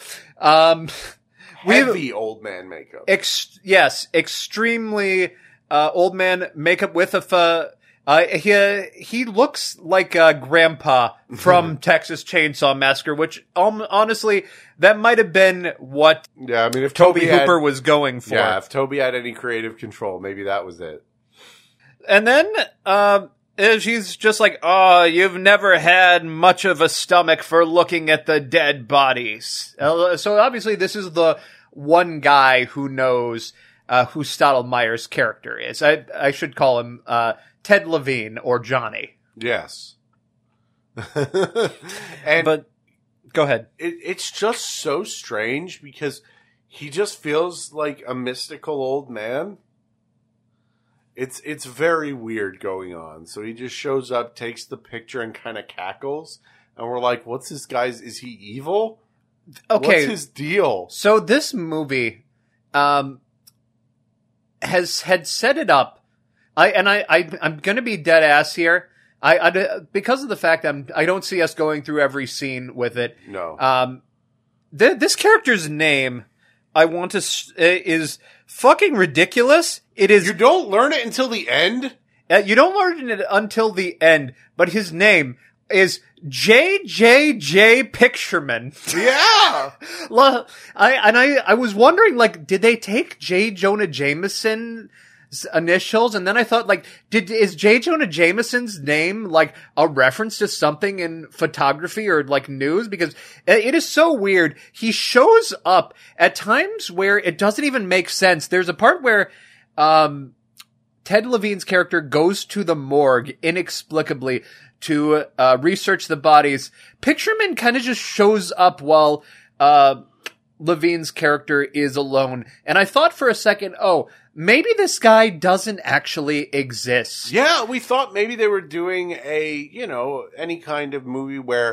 Um, we've- Heavy old man makeup. Ex- yes, extremely, uh, old man makeup with a, fa- uh, he, he looks like, uh, Grandpa from Texas Chainsaw Massacre, which, um, honestly, that might have been what Yeah, I mean, if Toby Toby had- Hooper was going for. Yeah, if Toby had any creative control, maybe that was it. And then, uh, she's just like, "Oh, you've never had much of a stomach for looking at the dead bodies." Uh, so obviously this is the one guy who knows, uh, who Stottlemeyer's character is. I, I should call him, uh, Ted Levine or Johnny. Yes. and But, go ahead. it, it's just so strange because he just feels like a mystical old man. It's it's very weird going on. So he just shows up, takes the picture, and kind of cackles. And we're like, what's this guy's? Is he evil? Okay. What's his deal? So this movie, um, has had set it up. I and I, I I'm gonna be dead ass here. I, I because of the fact I'm I don't see us going through every scene with it. No. Um, th- this character's name I want to s- is fucking ridiculous. It is You don't learn it until the end? uh, you don't learn it until the end, but his name is J J J Pictureman. Yeah. Well, I and I I was wondering, like, did they take J. Jonah Jameson's initials? And then I thought, like, did is J. Jonah Jameson's name like a reference to something in photography or like news? Because it is so weird. He shows up at times where it doesn't even make sense. There's a part where um Ted Levine's character goes to the morgue inexplicably to uh, research the bodies. Pictureman kind of just shows up while uh, Levine's character is alone. And I thought for a second, oh, maybe this guy doesn't actually exist. Yeah, we thought maybe they were doing a, you know, any kind of movie where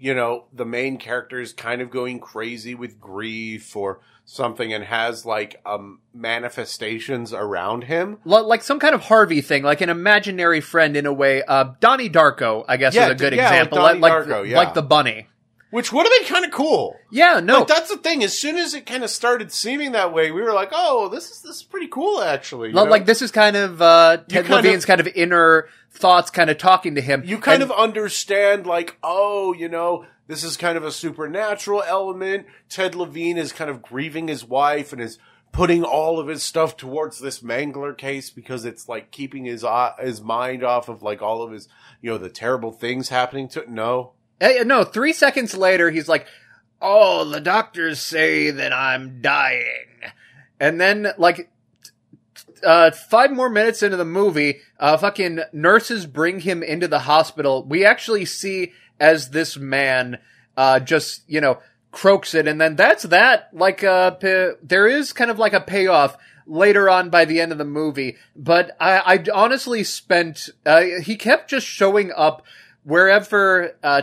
you know, the main character is kind of going crazy with grief or something and has like um manifestations around him, L- like some kind of Harvey thing, like an imaginary friend in a way. Uh, Donnie Darko, I guess, Yeah, is a good yeah, like example. Donnie like, Darko, yeah. like the bunny. which would have been kind of cool. Yeah, no, Like, that's the thing. As soon as it kind of started seeming that way, we were like, "Oh, this is this is pretty cool, actually." You L- know? like this is kind of uh, Ted kind Levine's of- kind of inner thoughts, kind of talking to him. you kind And- of understand, like, oh, you know, this is kind of a supernatural element. Ted Levine is kind of grieving his wife and is putting all of his stuff towards this Mangler case because it's like keeping his uh, his mind off of like all of his, you know, the terrible things happening to no. Hey, no, three seconds later, he's like, "Oh, the doctors say that I'm dying," and then like. Uh, five more minutes into the movie, uh, fucking nurses bring him into the hospital. We actually see as this man, uh, just, you know, croaks it. And then that's that. Like, uh, p- there is kind of like a payoff later on by the end of the movie. But I, I honestly spent, uh, he kept just showing up wherever, uh,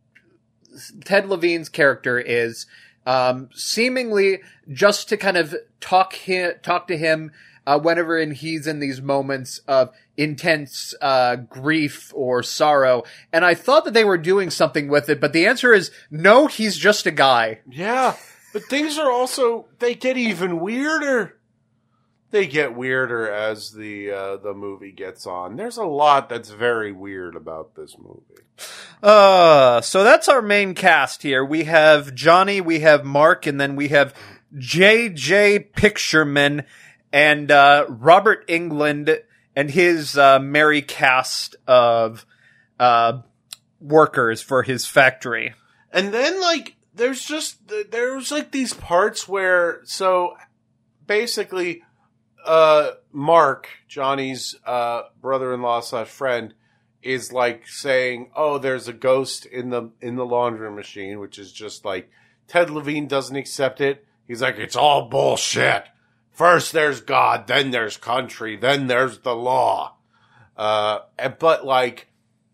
Ted Levine's character is, um, seemingly just to kind of talk hi- talk to him, Uh, whenever in, he's in these moments of intense uh, grief or sorrow. And I thought that they were doing something with it, but the answer is no, he's just a guy. Yeah, but things are also, they get even weirder. They get weirder as the uh, the movie gets on. There's a lot that's very weird about this movie. Uh, so that's our main cast here. We have Johnny, we have Mark, and then we have J J Pictureman and uh, Robert Englund and his uh, merry cast of uh, workers for his factory. And then, like, there's just, there's, like, these parts where, so, basically, uh, Mark, Johnny's uh, brother-in-law slash friend, is, like, saying, oh, there's a ghost in the in the laundry machine, which is just, like, Ted Levine doesn't accept it. He's like, it's all bullshit. First there's God, then there's country, then there's the law. Uh, and- but, like,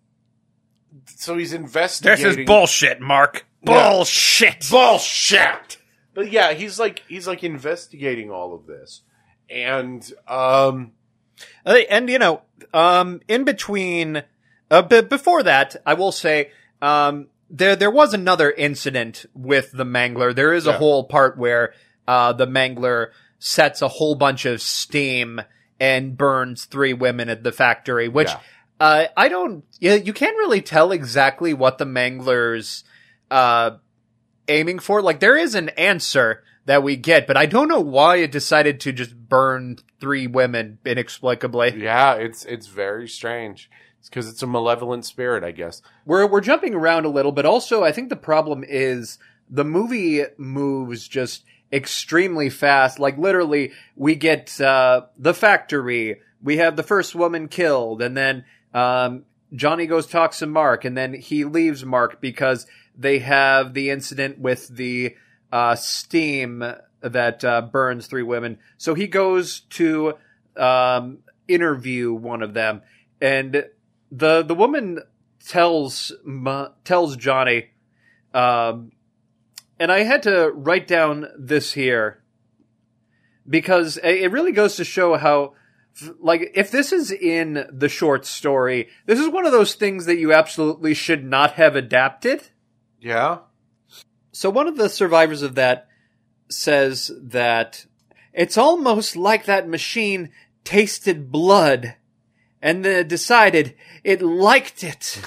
so he's investigating. This is bullshit, Mark. Yeah. Bullshit. Bullshit. But yeah, he's like he's like investigating all of this, and um, Uh, and, you know, um, in between, uh, b- before that, I will say, um, there, there was another incident with the Mangler. There is a Yeah. whole part where, uh, the Mangler sets a whole bunch of steam and burns three women at the factory, which, Yeah. uh, I don't, you, you can't really tell exactly what the Mangler's, uh, aiming for. Like, there is an answer that we get, but I don't know why it decided to just burn three women inexplicably. yeah, it's it's very strange. It's because it's a malevolent spirit, I guess. We're we're jumping around a little, but also I think the problem is the movie moves just extremely fast. Like literally, we get uh, the factory, we have the first woman killed, and then um, Johnny goes talks to Mark, and then he leaves Mark because they have the incident with the uh, steam that uh, burns three women. So he goes to um, interview one of them, and the the woman tells tells Johnny, um, and I had to write down this here because it really goes to show how, like, if this is in the short story, this is one of those things that you absolutely should not have adapted. Yeah. So one of the survivors of that says that it's almost like that machine tasted blood and then decided it liked it.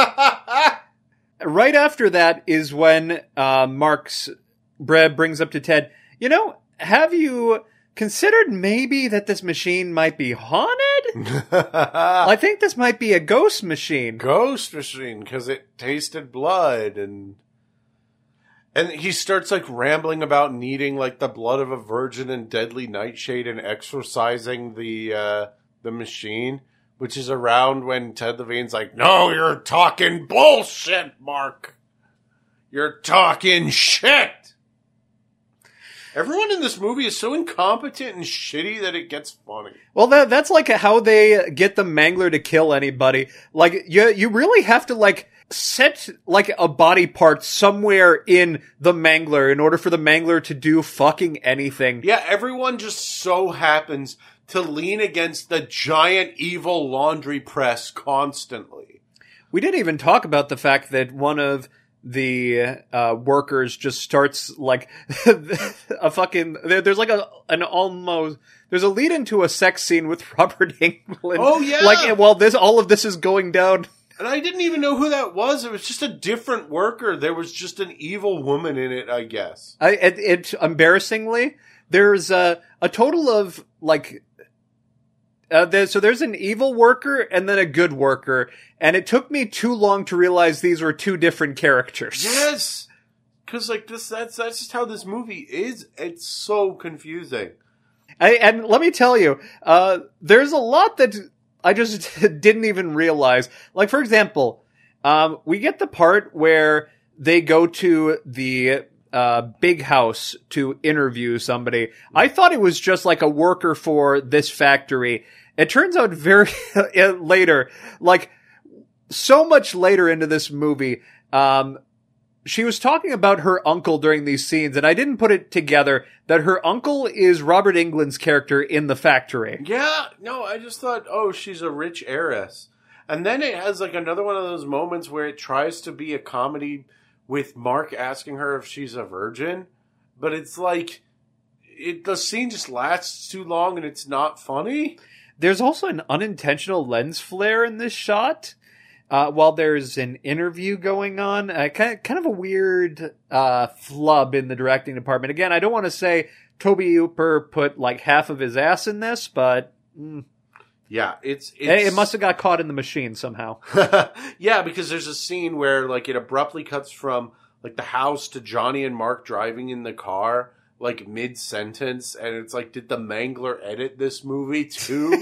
Right after that is when uh, Mark's Brad brings up to Ted, you know, have you considered maybe that this machine might be haunted? I think this might be a ghost machine. Ghost machine, because it tasted blood, and and he starts like rambling about needing like the blood of a virgin and deadly nightshade and exorcising the uh, the machine, which is around when Ted Levine's like, "No, you're talking bullshit, Mark. You're talking shit." Everyone in this movie is so incompetent and shitty that it gets funny. Well, that that's like how they get the Mangler to kill anybody. Like, you you really have to, like, set, like, a body part somewhere in the Mangler in order for the Mangler to do fucking anything. Yeah, everyone just so happens to lean against the giant evil laundry press constantly. We didn't even talk about the fact that one of the uh, workers just starts, like, a fucking... There, there's, like, a an almost... There's a lead into a sex scene with Robert Englund. Oh, yeah! Like, while this, all of this is going down... And I didn't even know who that was. It was just a different worker. There was just an evil woman in it, I guess. I, it, it embarrassingly, there's a, a total of, like... Uh, there, so there's an evil worker and then a good worker, and it took me too long to realize these were two different characters. Yes! Because, like, this, that's, that's just how this movie is. It's so confusing. I, and let me tell you, uh, there's a lot that I just didn't even realize. Like, for example, um, we get the part where they go to the uh, big house to interview somebody. I thought it was just like a worker for this factory. It turns out very later, like so much later into this movie, um, she was talking about her uncle during these scenes, and I didn't put it together that her uncle is Robert Englund's character in The Factory. Yeah, no, I just thought, oh, she's a rich heiress. And then it has like another one of those moments where it tries to be a comedy with Mark asking her if she's a virgin, but it's like, it the scene just lasts too long and it's not funny. There's also an unintentional lens flare in this shot. Uh, while there's an interview going on, uh, kind of, kind of a weird, uh, flub in the directing department. Again, I don't want to say Tobe Hooper put like half of his ass in this, but, mm, yeah, it's, it's... it must have got caught in the machine somehow. Yeah, because there's a scene where like it abruptly cuts from like the house to Johnny and Mark driving in the car, like mid sentence, and it's like, did the Mangler edit this movie too?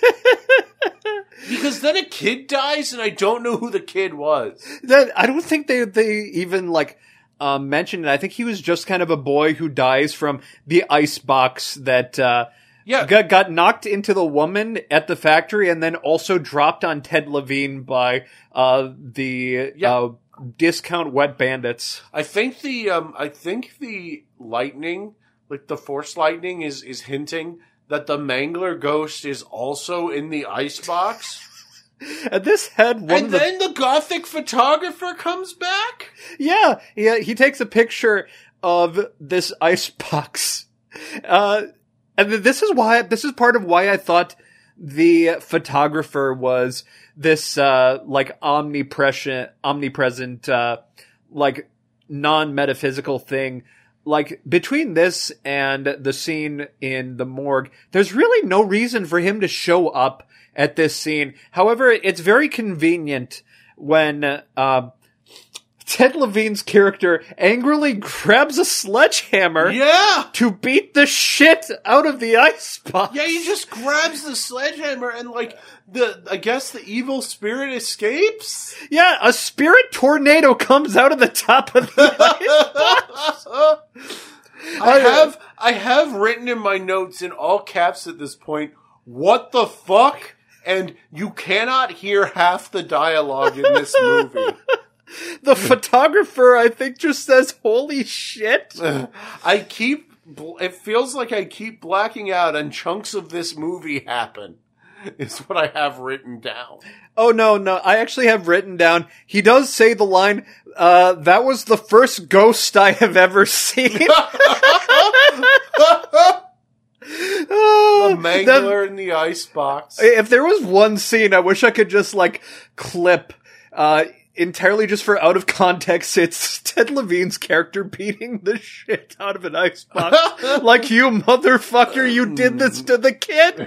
Because then a kid dies, and I don't know who the kid was. That I don't think they they even like um, mentioned it. I think he was just kind of a boy who dies from the ice box that uh, yeah got, got knocked into the woman at the factory, and then also dropped on Ted Levine by uh, the yeah. uh, discount wet bandits. I think the um, I think the lightning, like the force lightning, is is hinting that the Mangler ghost is also in the icebox. And this had one And of the... then the gothic photographer comes back? Yeah, yeah, he takes a picture of this icebox. Uh, and this is why, this is part of why I thought the photographer was this, uh, like omnipresent, omnipresent, uh, like non-metaphysical thing. Like, between this and the scene in the morgue, there's really no reason for him to show up at this scene. However, it's very convenient when uh, Ted Levine's character angrily grabs a sledgehammer yeah. to beat the shit out of the icebox. Yeah, he just grabs the sledgehammer and, like, the I guess the evil spirit escapes? Yeah, a spirit tornado comes out of the top of the icebox. I have I have written in my notes in all caps at this point, what the fuck? And you cannot hear half the dialogue in this movie. The photographer, I think, just says, holy shit. I keep, it feels like I keep blacking out and chunks of this movie happen, is what I have written down. Oh, no, no, I actually have written down, he does say the line, uh, that was the first ghost I have ever seen. The Mangler in the icebox. If there was one scene I wish I could just, like, clip, uh, entirely just for out of context, it's Ted Levine's character beating the shit out of an icebox. Like, you motherfucker, you did this to the kid!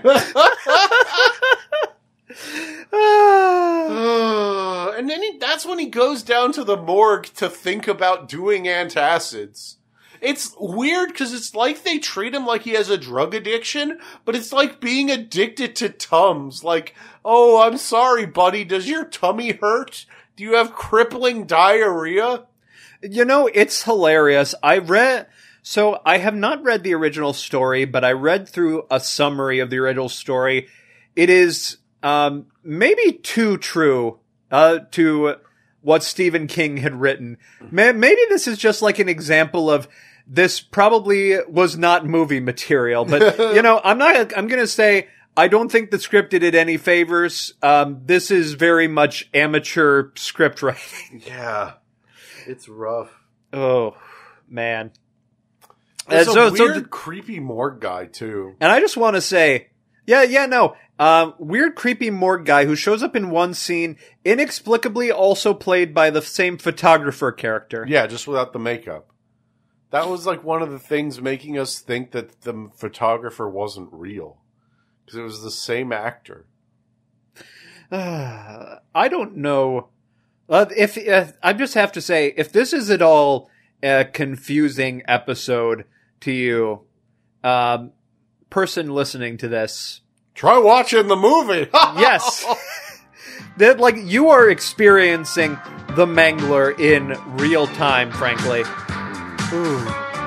uh, and then he, that's when he goes down to the morgue to think about doing antacids. It's weird because it's like they treat him like he has a drug addiction, but it's like being addicted to Tums. Like, oh, I'm sorry, buddy, does your tummy hurt? Do you have crippling diarrhea? You know, it's hilarious. I read, So I have not read the original story, but I read through a summary of the original story. It is um, maybe too true uh, to what Stephen King had written. Maybe this is just like an example of this probably was not movie material. But, you know, I'm not, I'm going to say I don't think the script did it any favors. Um, this is very much amateur script writing. Yeah. It's rough. Oh, man. There's Uh, a so- so weird, the- creepy morgue guy, too. And I just want to say, yeah, yeah, no. Um, weird, creepy morgue guy who shows up in one scene, inexplicably also played by the same photographer character. Yeah, just without the makeup. That was like one of the things making us think that the photographer wasn't real. Because it was the same actor. Uh, I don't know. Uh, if uh, I just have to say, if this is at all a confusing episode to you, um, person listening to this, Try watching the movie! yes, that like you are experiencing the Mangler in real time. Frankly, ooh.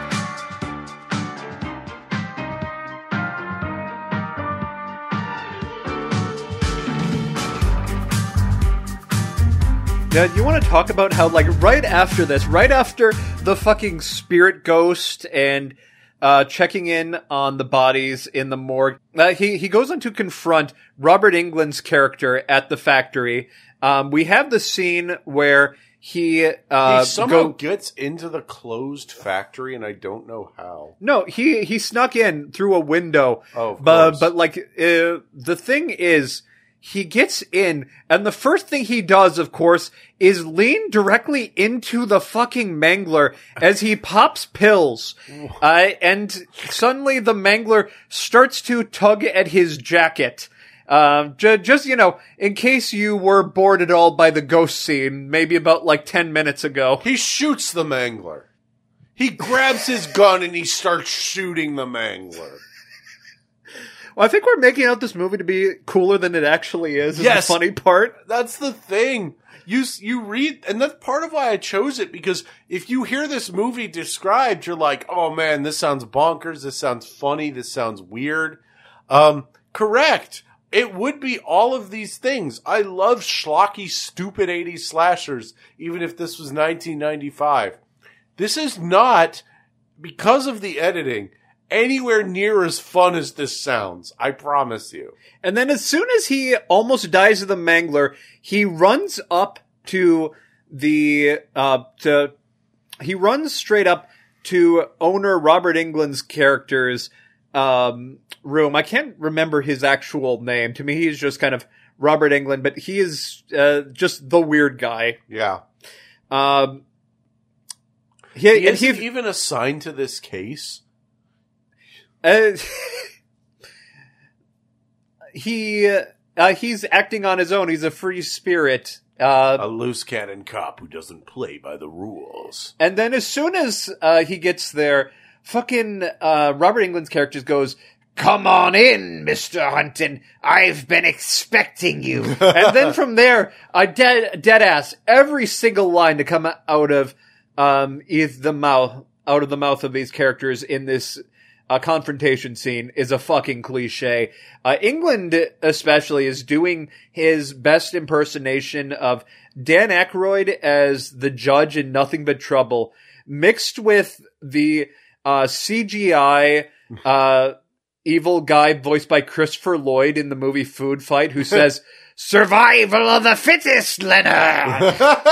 Now, you want to talk about how, like, right after this, right after the fucking spirit ghost and uh, checking in on the bodies in the morgue, uh, he, he goes on to confront Robert Englund's character at the factory. Um, we have the scene where he... Uh, he somehow go- gets into the closed factory, and I don't know how. No, he, he snuck in through a window. Oh, of but, course. But, like, uh, the thing is... He gets in, and the first thing he does, of course, is lean directly into the fucking Mangler as he pops pills. Uh, and suddenly the Mangler starts to tug at his jacket. Um, j- just, you know, in case you were bored at all by the ghost scene, maybe about like ten minutes ago. He shoots the Mangler. He grabs his gun and he starts shooting the Mangler. Well, I think we're making out this movie to be cooler than it actually is. Is Yes. the funny part. That's the thing. You you read, and that's part of why I chose it, because if you hear this movie described, you're like, oh man, this sounds bonkers, this sounds funny, this sounds weird. Um, correct. It would be all of these things. I love schlocky, stupid eighties slashers, even if this was nineteen ninety-five. This is not, because of the editing, anywhere near as fun as this sounds. I promise you. And then as soon as he almost dies of the Mangler, he runs up to the, uh, to, he runs straight up to owner Robert Englund's character's, um, room. I can't remember his actual name. To me, he's just kind of Robert Englund, but he is, uh, just the weird guy. Yeah. Um, he, He and isn't he, even assigned to this case. Uh, he uh, he's acting on his own. He's a free spirit. Uh, A loose cannon cop who doesn't play by the rules. and then as soon as uh, he gets there, fucking uh, Robert Englund's character goes, "Come on in, Mister Hunton. I've been expecting you." And then from there, I dead dead ass every single line to come out of um is the mouth out of the mouth of these characters in this a confrontation scene is a fucking cliche. Uh, England especially is doing his best impersonation of Dan Aykroyd as the judge in Nothing But Trouble, mixed with the uh, C G I uh, evil guy voiced by Christopher Lloyd in the movie Food Fight, who says, "Survival of the fittest, Leonard."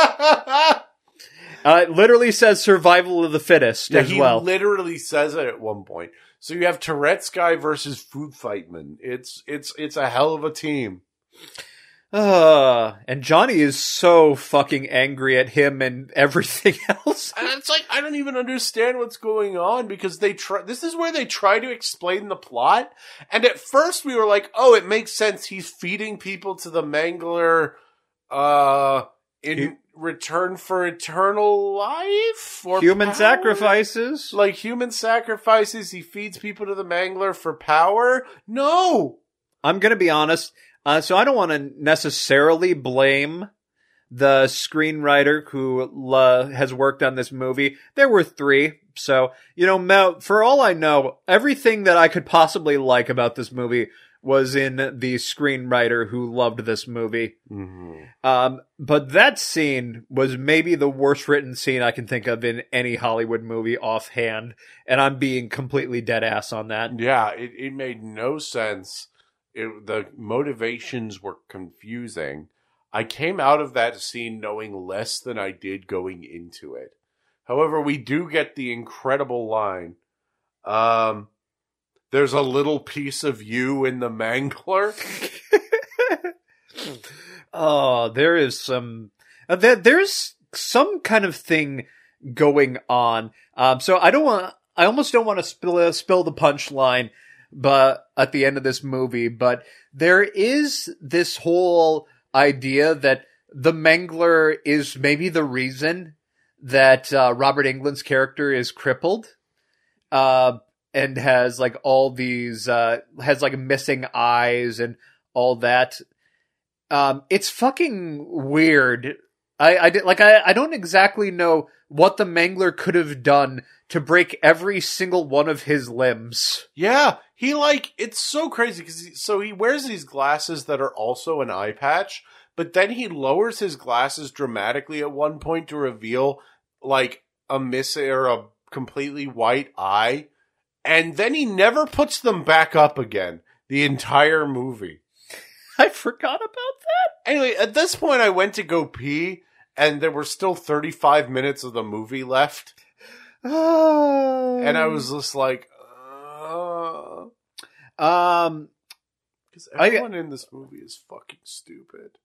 Uh, it literally says survival of the fittest Yeah, as he well. literally says it at one point. So you have Tourette's guy versus Food Fightman. It's it's it's a hell of a team. Uh, and Johnny is so fucking angry at him and everything else. And it's like, I don't even understand what's going on, because they try, this is where they try to explain the plot. And at first we were like, oh, it makes sense. He's feeding people to the Mangler, uh, in He- return for eternal life or Human power? sacrifices. Like human sacrifices. He feeds people to the Mangler for power. No. I'm gonna be honest. Uh, so I don't want to necessarily blame the screenwriter who uh, has worked on this movie. There were three. So, you know, Mel, for all I know, everything that I could possibly like about this movie was in the screenwriter who loved this movie. Mm-hmm. Um, but that scene was maybe the worst written scene I can think of in any Hollywood movie offhand. And I'm being completely dead ass on that. Yeah, it, it made no sense. It, the motivations were confusing. I came out of that scene knowing less than I did going into it. However, we do get the incredible line. Um... There's a little piece of you in the Mangler. Oh, there is some, uh, there, there's some kind of thing going on. Um, so I don't want, I almost don't want to spill, uh, spill the punchline, but at the end of this movie, but there is this whole idea that the Mangler is maybe the reason that, uh, Robert Englund's character is crippled. Uh, And has like all these, uh, has like missing eyes and all that. Um, it's fucking weird. I, I did, like, I, I don't exactly know what the Mangler could have done to break every single one of his limbs. Yeah, he like, it's so crazy because so he wears these glasses that are also an eye patch, but then he lowers his glasses dramatically at one point to reveal like a miss or a completely white eye. And then he never puts them back up again the entire movie. I forgot about that. Anyway, at this point I went to go pee, and there were still thirty-five minutes of the movie left. Oh. And I was just like, uh... Um... Because everyone I, in this movie is fucking stupid.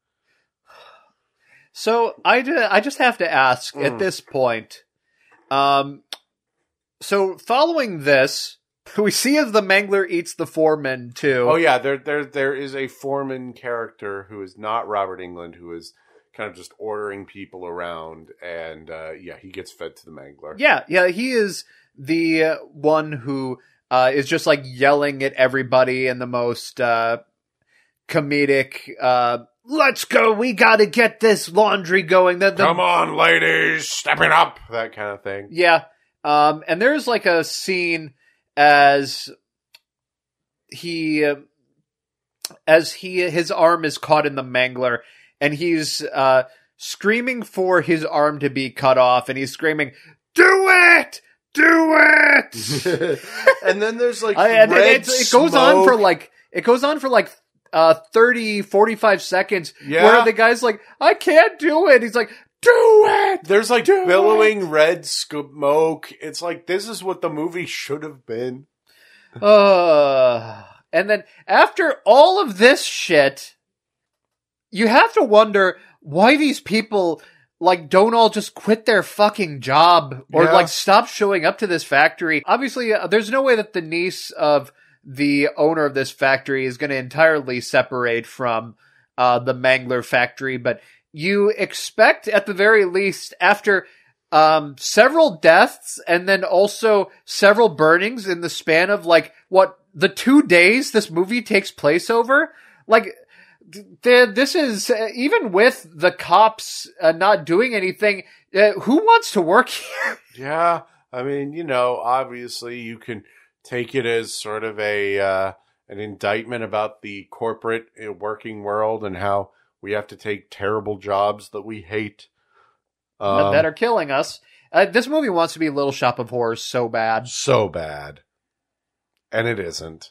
So, I, I just have to ask, mm. at this point, um... So, following this, we see as the Mangler eats the foreman, too. Oh, yeah, there there, there is a foreman character who is not Robert Englund, who is kind of just ordering people around, and, uh, yeah, he gets fed to the Mangler. Yeah, yeah, he is the uh, one who uh, is just, like, yelling at everybody in the most uh, comedic, uh, let's go, we gotta get this laundry going. The, the... Come on, ladies, step it up, that kind of thing. Yeah. Um, and there's like a scene as he, uh, as he, his arm is caught in the Mangler, and he's, uh, screaming for his arm to be cut off, and he's screaming, do it! Do it! And then there's like, I, and red it, it goes on for like, it goes on for like, uh, thirty, forty-five seconds, yeah. where the guy's like, I can't do it. He's like, do it! There's like do billowing it. red smoke. It's like, this is what the movie should have been. Uh, and then after all of this shit, you have to wonder why these people like don't all just quit their fucking job or yeah. like stop showing up to this factory. Obviously, uh, there's no way that the niece of the owner of this factory is going to entirely separate from uh, the Mangler factory, but you expect, at the very least, after um, several deaths and then also several burnings in the span of, like, what, the two days this movie takes place over? Like, th- this is, uh, even with the cops uh, not doing anything, uh, who wants to work here? Yeah, I mean, you know, obviously you can take it as sort of a uh, an indictment about the corporate uh, working world and how we have to take terrible jobs that we hate. Um, that are killing us. Uh, this movie wants to be Little Shop of Horrors so bad. So bad. And it isn't.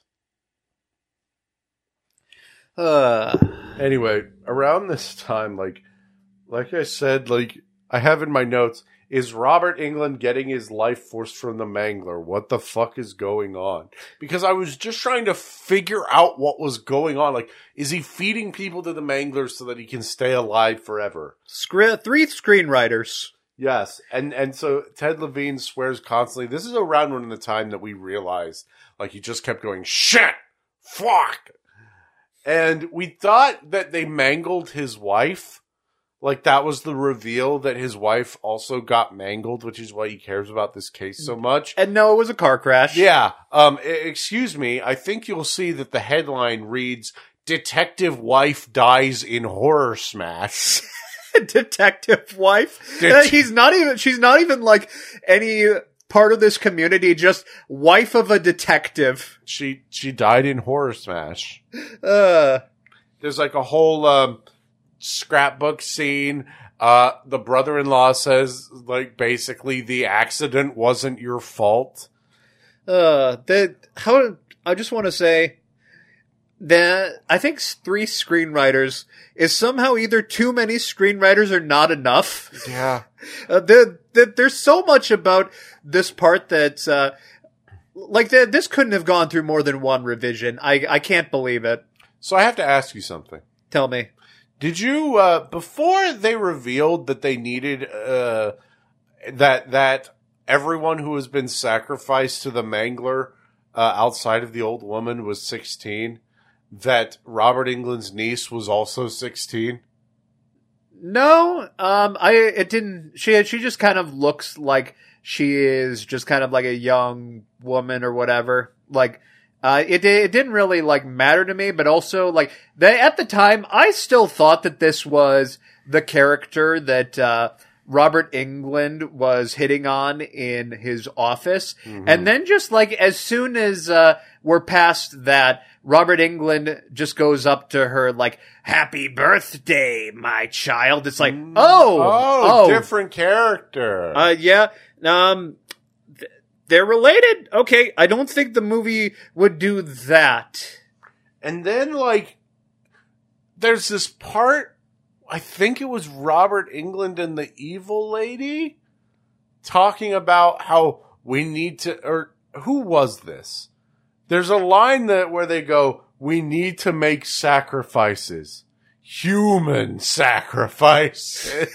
Uh. Anyway, around this time, like, like I said, like, I have in my notes, is Robert Englund getting his life force from the Mangler? What the fuck is going on? Because I was just trying to figure out what was going on. Like, is he feeding people to the Mangler so that he can stay alive forever? Scre- three screenwriters. Yes, and and so Ted Levine swears constantly. This is around when the time that we realized, like, he just kept going, shit, fuck. And we thought that they mangled his wife. Like, that was the reveal that his wife also got mangled, which is why he cares about this case so much. And no, it was a car crash. Yeah. Um, excuse me. I think you'll see that the headline reads, Detective Wife Dies in Horror Smash. detective wife. Det- Uh, he's not even, she's not even like any part of this community, just wife of a detective. She she died in Horror Smash. Uh, There's like a whole um, scrapbook scene. Uh, the brother-in-law says, like, basically the accident wasn't your fault. uh, the, how, I just want to say that I think three screenwriters is somehow either too many screenwriters or not enough. Yeah. Uh, the, the, there's so much about this part that, uh, like, the, this couldn't have gone through more than one revision. I, I can't believe it. So I have to ask you something. Tell me. Did you, uh, before they revealed that they needed, uh, that, that everyone who has been sacrificed to the Mangler, uh, outside of the old woman was sixteen, that Robert Englund's niece was also sixteen? No, um, I, it didn't, she, she just kind of looks like she is just kind of like a young woman or whatever. Like, uh, it, it didn't really like matter to me, but also like they, at the time, I still thought that this was the character that, uh, Robert Englund was hitting on in his office. Mm-hmm. And then just like as soon as, uh, we're past that, Robert Englund just goes up to her like, happy birthday, my child. It's like, oh, Oh, oh, different character. uh, yeah, um, th- they're related. Okay. I don't think the movie would do that. And then, like, there's this part, I think it was Robert Englund and the evil lady talking about how we need to, or who was this? There's a line that where they go, we need to make sacrifices. Human sacrifices.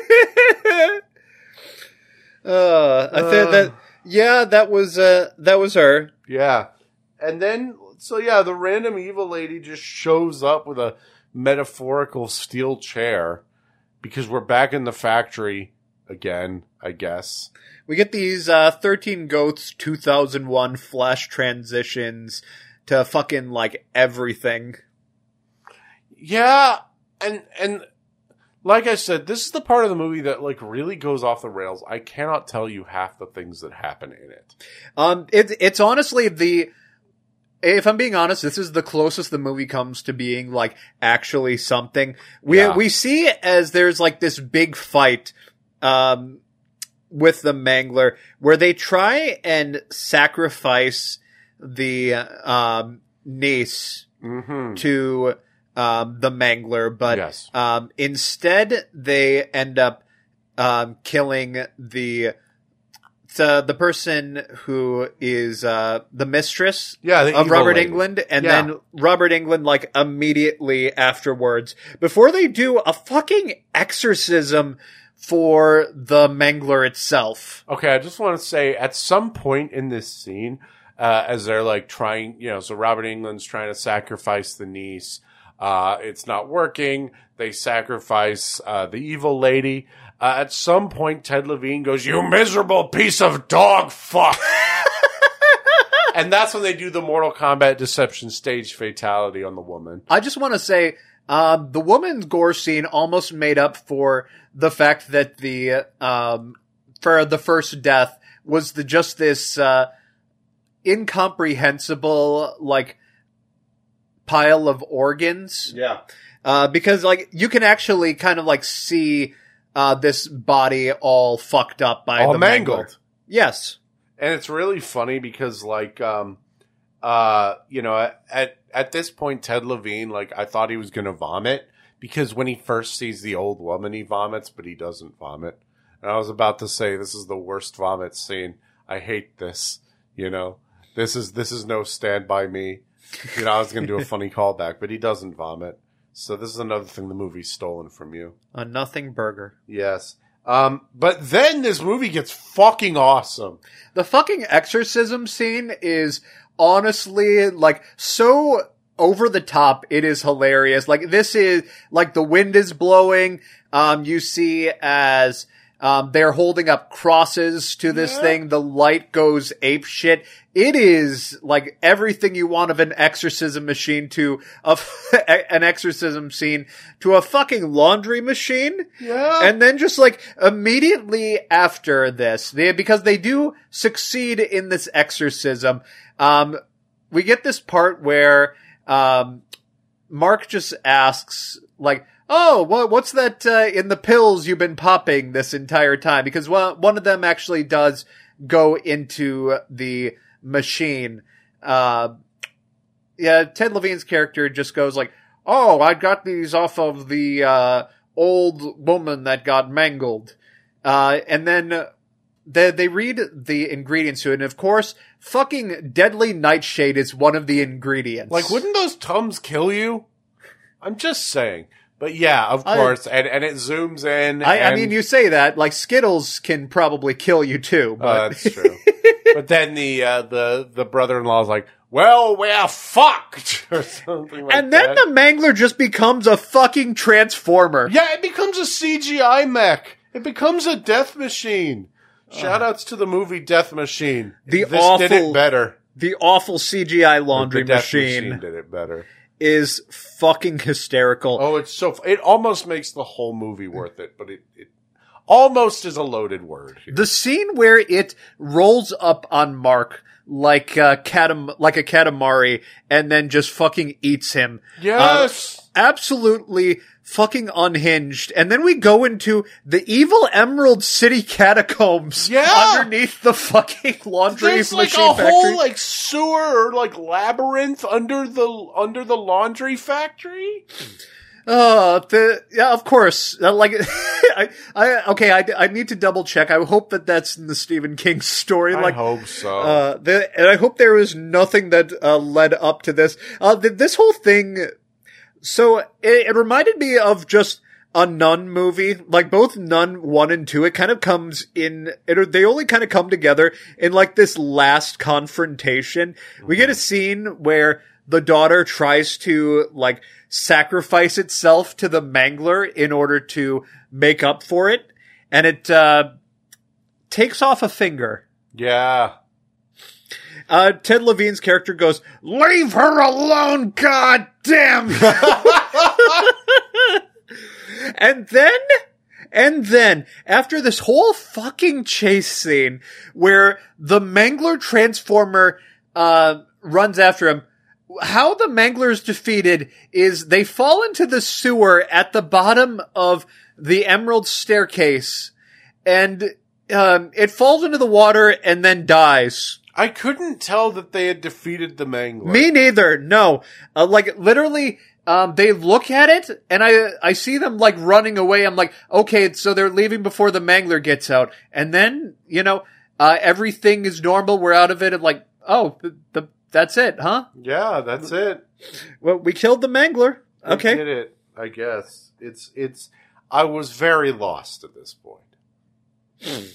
Uh, I think that, yeah, that was, uh, that was her. Yeah. And then, so yeah, the random evil lady just shows up with a metaphorical steel chair because we're back in the factory again, I guess. We get these, uh, thirteen Goats two thousand one flash transitions to fucking, like, everything. Yeah. And, and like I said, this is the part of the movie that, like, really goes off the rails. I cannot tell you half the things that happen in it. Um, it's, it's honestly the, if I'm being honest, this is the closest the movie comes to being, like, actually something. We, Yeah. we see as there's, like, this big fight, um, with the Mangler, where they try and sacrifice the, um, niece Mm-hmm. to, um, the Mangler, but, Yes. um, instead they end up, um, killing the, the, the person who is, uh, the mistress Yeah, the of evil Robert lady. Englund, and Yeah. then Robert Englund, like, immediately afterwards, before they do a fucking exorcism for the Mangler itself. Okay, I just want to say, at some point in this scene, uh, as they're like trying, you know, so Robert Englund's trying to sacrifice the niece. Uh, it's not working. They sacrifice uh, the evil lady. Uh, at some point, Ted Levine goes, "You miserable piece of dog fuck." And that's when they do the Mortal Kombat Deception stage fatality on the woman. I just want to say, um, the woman's gore scene almost made up for the fact that the, um, for the first death was the, just this, uh, incomprehensible, like, pile of organs. Yeah. Uh, because, like, you can actually kind of, like, see, uh, this body all fucked up by All the mangled. Mangler. Yes. And it's really funny because, like, um, uh, you know, at at this point, Ted Levine, like, I thought he was going to vomit because when he first sees the old woman, he vomits, but he doesn't vomit. And I was about to say, this is the worst vomit scene. I hate this. You know, this is this is no Stand By Me. You know, I was going to do a funny callback, but he doesn't vomit. So this is another thing the movie's stolen from you. A nothing burger. Yes. Um, but then this movie gets fucking awesome. The fucking exorcism scene is honestly, like, so over the top. It is hilarious. Like, this is, like, the wind is blowing. Um, you see as, Um, they're holding up crosses to this Yeah. thing. The light goes ape shit. It is like everything you want of an exorcism machine to a, an exorcism scene to a fucking laundry machine. Yeah. And then just like immediately after this, they, because they do succeed in this exorcism, um, we get this part where, um, Mark just asks, like, oh, what, what's that, uh, in the pills you've been popping this entire time? Because one, one of them actually does go into the machine. Uh, yeah, Ted Levine's character just goes like, oh, I got these off of the, uh, old woman that got mangled. Uh, and then they, they read the ingredients to it, and of course, fucking deadly nightshade is one of the ingredients. Like, wouldn't those Tums kill you? I'm just saying. But yeah, of I- course, and, and it zooms in. I, I and- mean, you say that, like, Skittles can probably kill you too, but... Uh, that's true. But then the uh, the the brother-in-law is like, "Well, we're fucked," or something like and then that. the Mangler just becomes a fucking transformer. Yeah, it becomes a C G I mech. It becomes a death machine. Shoutouts to the movie Death Machine. The this awful- did it better. The awful C G I laundry The Death machine, did it better. is fucking hysterical. Oh, it's so. It almost makes the whole movie worth it, but it, it almost is a loaded word. Here. The scene where it rolls up on Mark like a katam- like a katamari and then just fucking eats him. Yes. Uh, absolutely fucking unhinged. And then we go into the evil Emerald City catacombs Yeah. underneath the fucking laundry There's like machine a factory. whole like sewer or like labyrinth under the under the laundry factory. Uh, the, yeah, of course. Uh, like, I, I, okay, I, I need to double check. I hope that that's in the Stephen King story. I Like, hope so. Uh, the, and I hope there was nothing that, uh, led up to this. Uh, th- this whole thing, so it, it reminded me of just a Nun movie. Like, both Nun one and two, it kind of comes in, it, they only kind of come together in like this last confrontation. We get a scene where the daughter tries to, like, sacrifice itself to the Mangler in order to make up for it, and it, uh, takes off a finger. yeah. Uh, Ted Levine's character goes, "Leave her alone, god damn!" And then, and then, after this whole fucking chase scene, where the Mangler Transformer, uh, runs after him, how the Mangler is defeated is they fall into the sewer at the bottom of the Emerald Staircase, and, um, it falls into the water and then dies. I couldn't tell that they had defeated the Mangler. Me neither. No. Uh, like, literally, um, they look at it, and I, I see them, like, running away. I'm like, okay, so they're leaving before the Mangler gets out. And then, you know, uh, everything is normal. We're out of it. And like, oh, the, the that's it, huh? Yeah, that's it. Well, we killed the Mangler. They Okay. did it. I guess it's it's. I was very lost at this point.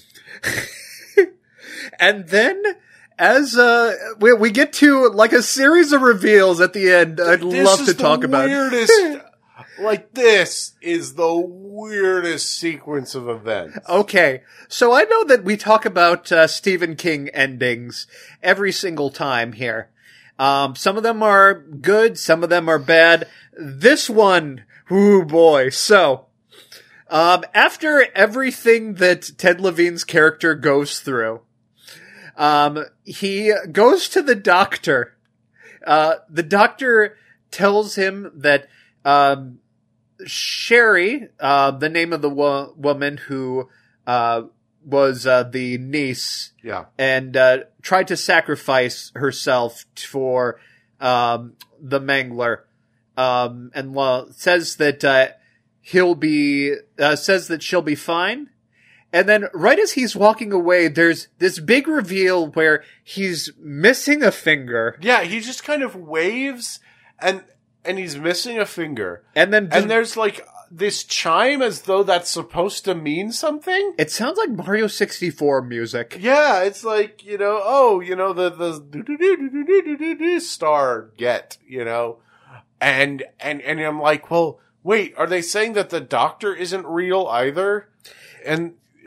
And then, as, uh, we, we get to, like, a series of reveals at the end I'd This love is to the talk about. Weirdest, like this is the weirdest sequence of events. Okay, so I know that we talk about uh, Stephen King endings every single time here. Um, some of them are good, some of them are bad. This one, ooh boy. So, um, after everything that Ted Levine's character goes through, um, he goes to the doctor. Uh, the doctor tells him that, um, Sherry, uh, the name of the wo- woman who, uh, was, uh, the niece Yeah. and, uh, tried to sacrifice herself for, um, the Mangler, um, and, well, says that, uh, he'll be, uh, says that she'll be fine. And then right as he's walking away, there's this big reveal where he's missing a finger. Yeah, he just kind of waves and and he's missing a finger. And then And there's like this chime as though that's supposed to mean something. it sounds like Mario sixty-four music. Yeah, it's like, you know, oh, you know, the the star get, you know. And and and I'm like, well, wait, are they saying that the doctor isn't real either? And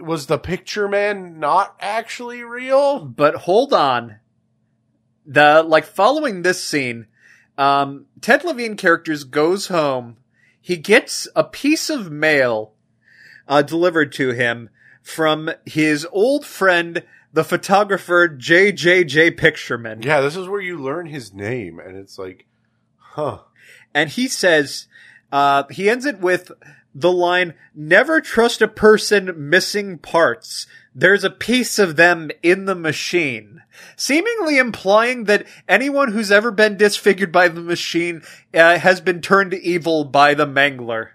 was the Picture Man not actually real? But hold on. The, like, following this scene, um, Ted Levine characters goes home. He gets a piece of mail, uh, delivered to him from his old friend, the photographer J J J Pictureman. Yeah, this is where you learn his name, and it's like, huh. And he says, uh, he ends it with the line, "Never trust a person missing parts. There's a piece of them in the machine," seemingly implying that anyone who's ever been disfigured by the machine uh, has been turned evil by the Mangler.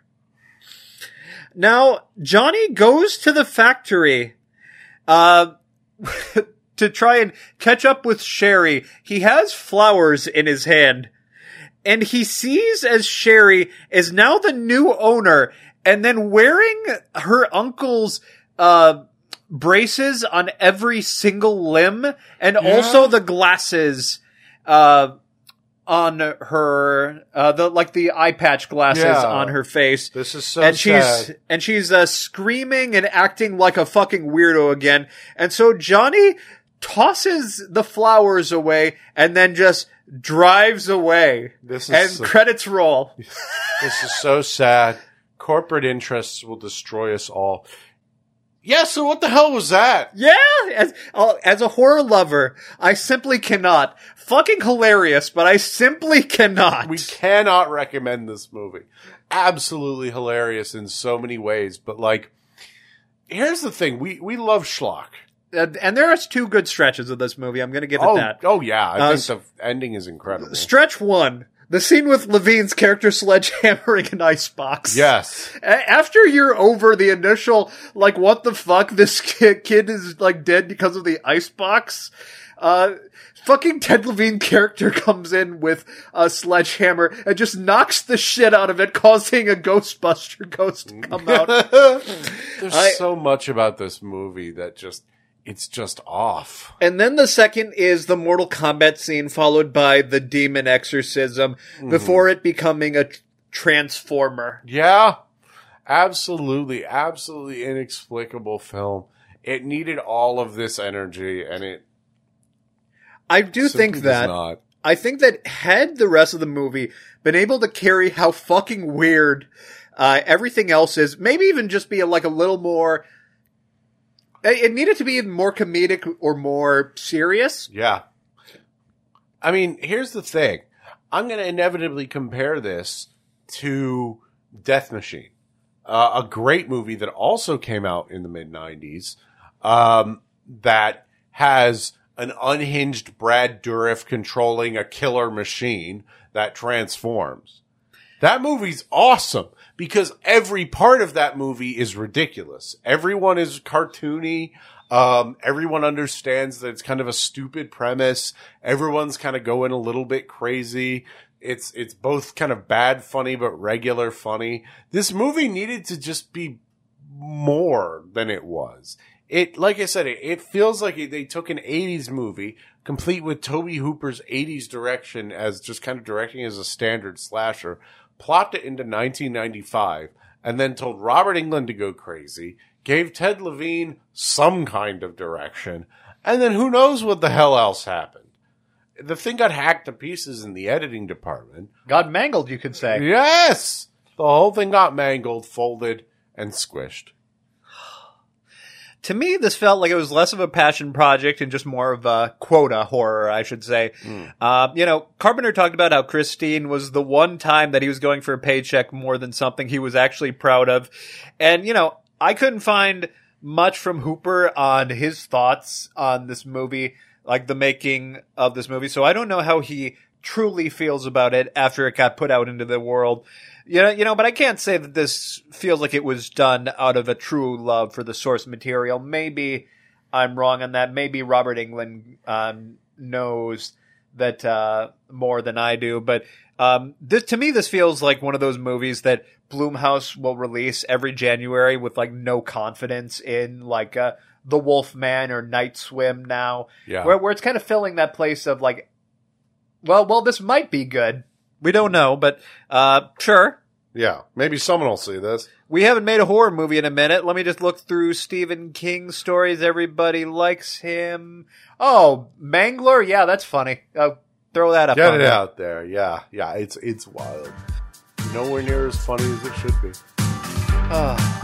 Now, Johnny goes to the factory uh, to try and catch up with Sherry. He has flowers in his hand, and he sees as Sherry is now the new owner, and then wearing her uncle's uh braces on every single limb, and yeah. also the glasses uh on her uh the like the eye patch glasses yeah. on her face. This is so and sad. she's and she's uh screaming and acting like a fucking weirdo again. And so Johnny tosses the flowers away and then just drives away. This is and so, credits roll. This is so sad. Corporate interests will destroy us all. Yeah, so what the hell was that? Yeah, as uh, as a horror lover, I simply cannot. Fucking hilarious, but I simply cannot. We cannot recommend this movie. Absolutely hilarious in so many ways, but like, here's the thing: we we love schlock, uh, and there are two good stretches of this movie. I'm going to give it oh, that. Oh yeah, I Uh, think the ending is incredible. Stretch one. The scene with Levine's character sledgehammering an icebox. Yes. A- After you're over the initial, like, what the fuck, this kid, kid is, like, dead because of the icebox, uh, fucking Ted Levine character comes in with a sledgehammer and just knocks the shit out of it, causing a Ghostbuster ghost to come out. There's I- so much about this movie that just, it's just off. And then the second is the Mortal Kombat scene, followed by the demon exorcism, mm-hmm. before it becoming a tr- transformer. Yeah, absolutely, absolutely inexplicable film. It needed all of this energy, and it. I do think that. Not. I think that had the rest of the movie been able to carry how fucking weird uh, everything else is, maybe even just be a, like a little more. It needed to be more comedic or more serious. Yeah. I mean, here's the thing. I'm going to inevitably compare this to Death Machine, uh, a great movie that also came out in the mid nineties, um, that has an unhinged Brad Dourif controlling a killer machine that transforms. That movie's awesome because every part of that movie is ridiculous. Everyone is cartoony. Um, everyone understands that it's kind of a stupid premise. Everyone's kind of going a little bit crazy. It's, it's both kind of bad funny, but regular funny. This movie needed to just be more than it was. It, like I said, it, it feels like it, they took an eighties movie, complete with Tobe Hooper's eighties direction as just kind of directing as a standard slasher, plopped it into nineteen ninety-five, and then told Robert Englund to go crazy, gave Ted Levine some kind of direction, and then who knows what the hell else happened. The thing got hacked to pieces in the editing department. Got mangled, you could say. Yes! The whole thing got mangled, folded, and squished. To me, this felt like it was less of a passion project and just more of a quota horror, I should say. Mm. Uh, you know, Carpenter talked about how Christine was the one time that he was going for a paycheck more than something he was actually proud of. And, you know, I couldn't find much from Hooper on his thoughts on this movie, like the making of this movie. So I don't know how he truly feels about it after it got put out into the world. You know, you know, but I can't say that this feels like it was done out of a true love for the source material. Maybe I'm wrong on that. Maybe Robert Englund um, knows that uh, more than I do. But um, this, to me, this feels like one of those movies that Blumhouse will release every January with like no confidence in, like uh, The Wolfman or Night Swim now, yeah. where where it's kind of filling that place of like, well, well, this might be good. We don't know, but uh, sure. Yeah, maybe someone will see this. We haven't made a horror movie in a minute. Let me just look through Stephen King stories. Everybody likes him. Oh, Mangler? Yeah, that's funny. Uh, throw that up. Get on it there. out there. Yeah, yeah, it's it's wild. Nowhere near as funny as it should be. Ah.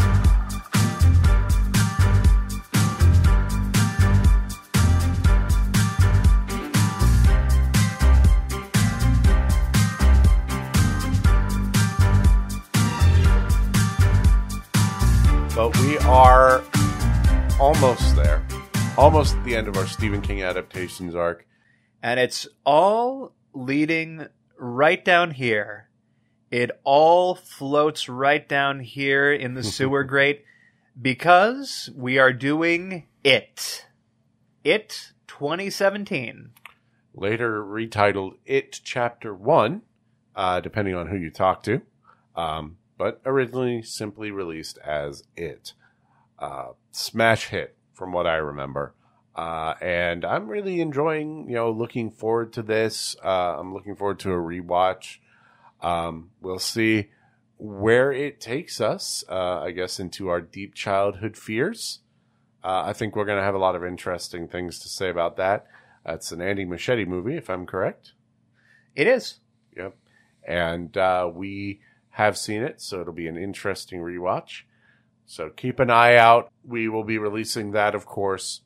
But we are almost there. Almost at the end of our Stephen King adaptations arc. And it's all leading right down here. It all floats right down here in the sewer grate because we are doing It. It twenty seventeen. Later retitled It Chapter one, uh, depending on who you talk to. Um, but originally simply released as It. Uh, smash hit, from what I remember. Uh, and I'm really enjoying, you know, looking forward to this. Uh, I'm looking forward to a rewatch. Um, we'll see where it takes us, uh, I guess, into our deep childhood fears. Uh, I think we're going to have a lot of interesting things to say about that. Uh, it's an Andy Muschietti movie, if I'm correct. It is. Yep. And uh, we have seen it, so it'll be an interesting rewatch. So keep an eye out. We will be releasing that, of course,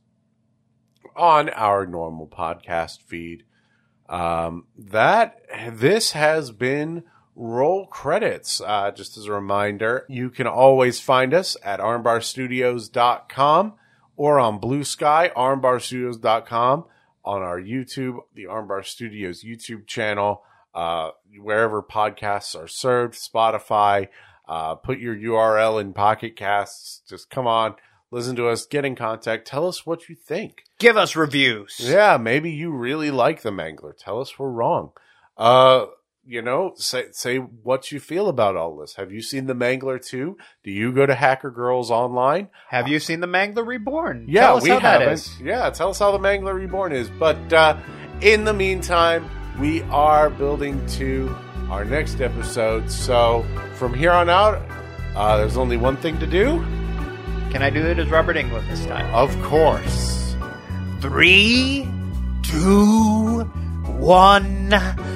on our normal podcast feed. Um, that this has been Roll Credits. Uh, just as a reminder, you can always find us at armbar studios dot com or on Blue Sky, armbar studios dot com, on our YouTube, the Armbar Studios YouTube channel, uh, wherever podcasts are served, Spotify. Uh, put your U R L in Pocket Casts. Just come on, listen to us, get in contact. Tell us what you think. Give us reviews. Yeah, maybe you really like The Mangler. Tell us we're wrong. Uh, you know, say say what you feel about all this. Have you seen The Mangler too? Do you go to Hacker Girls Online? Have you seen The Mangler Reborn? Yeah, Tell us we how that haven't. is. Yeah, tell us how The Mangler Reborn is. But uh, in the meantime, we are building to our next episode. So from here on out, uh, there's only one thing to do. Can I do it as Robert Englund this time? Of course. Three, two, one,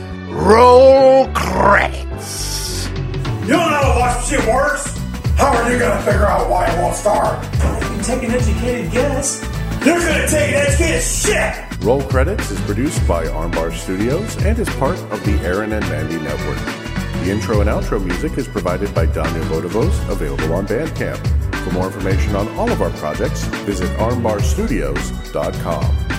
roll credits. You don't know how watch shit works? How are you gonna figure out why it won't start? You can take an educated guess. You're gonna take an educated shit! Roll Credits is produced by Armbar Studios and is part of the Aaron and Mandy Network. The intro and outro music is provided by Daniel Vodovos, available on Bandcamp. For more information on all of our projects, visit armbar studios dot com.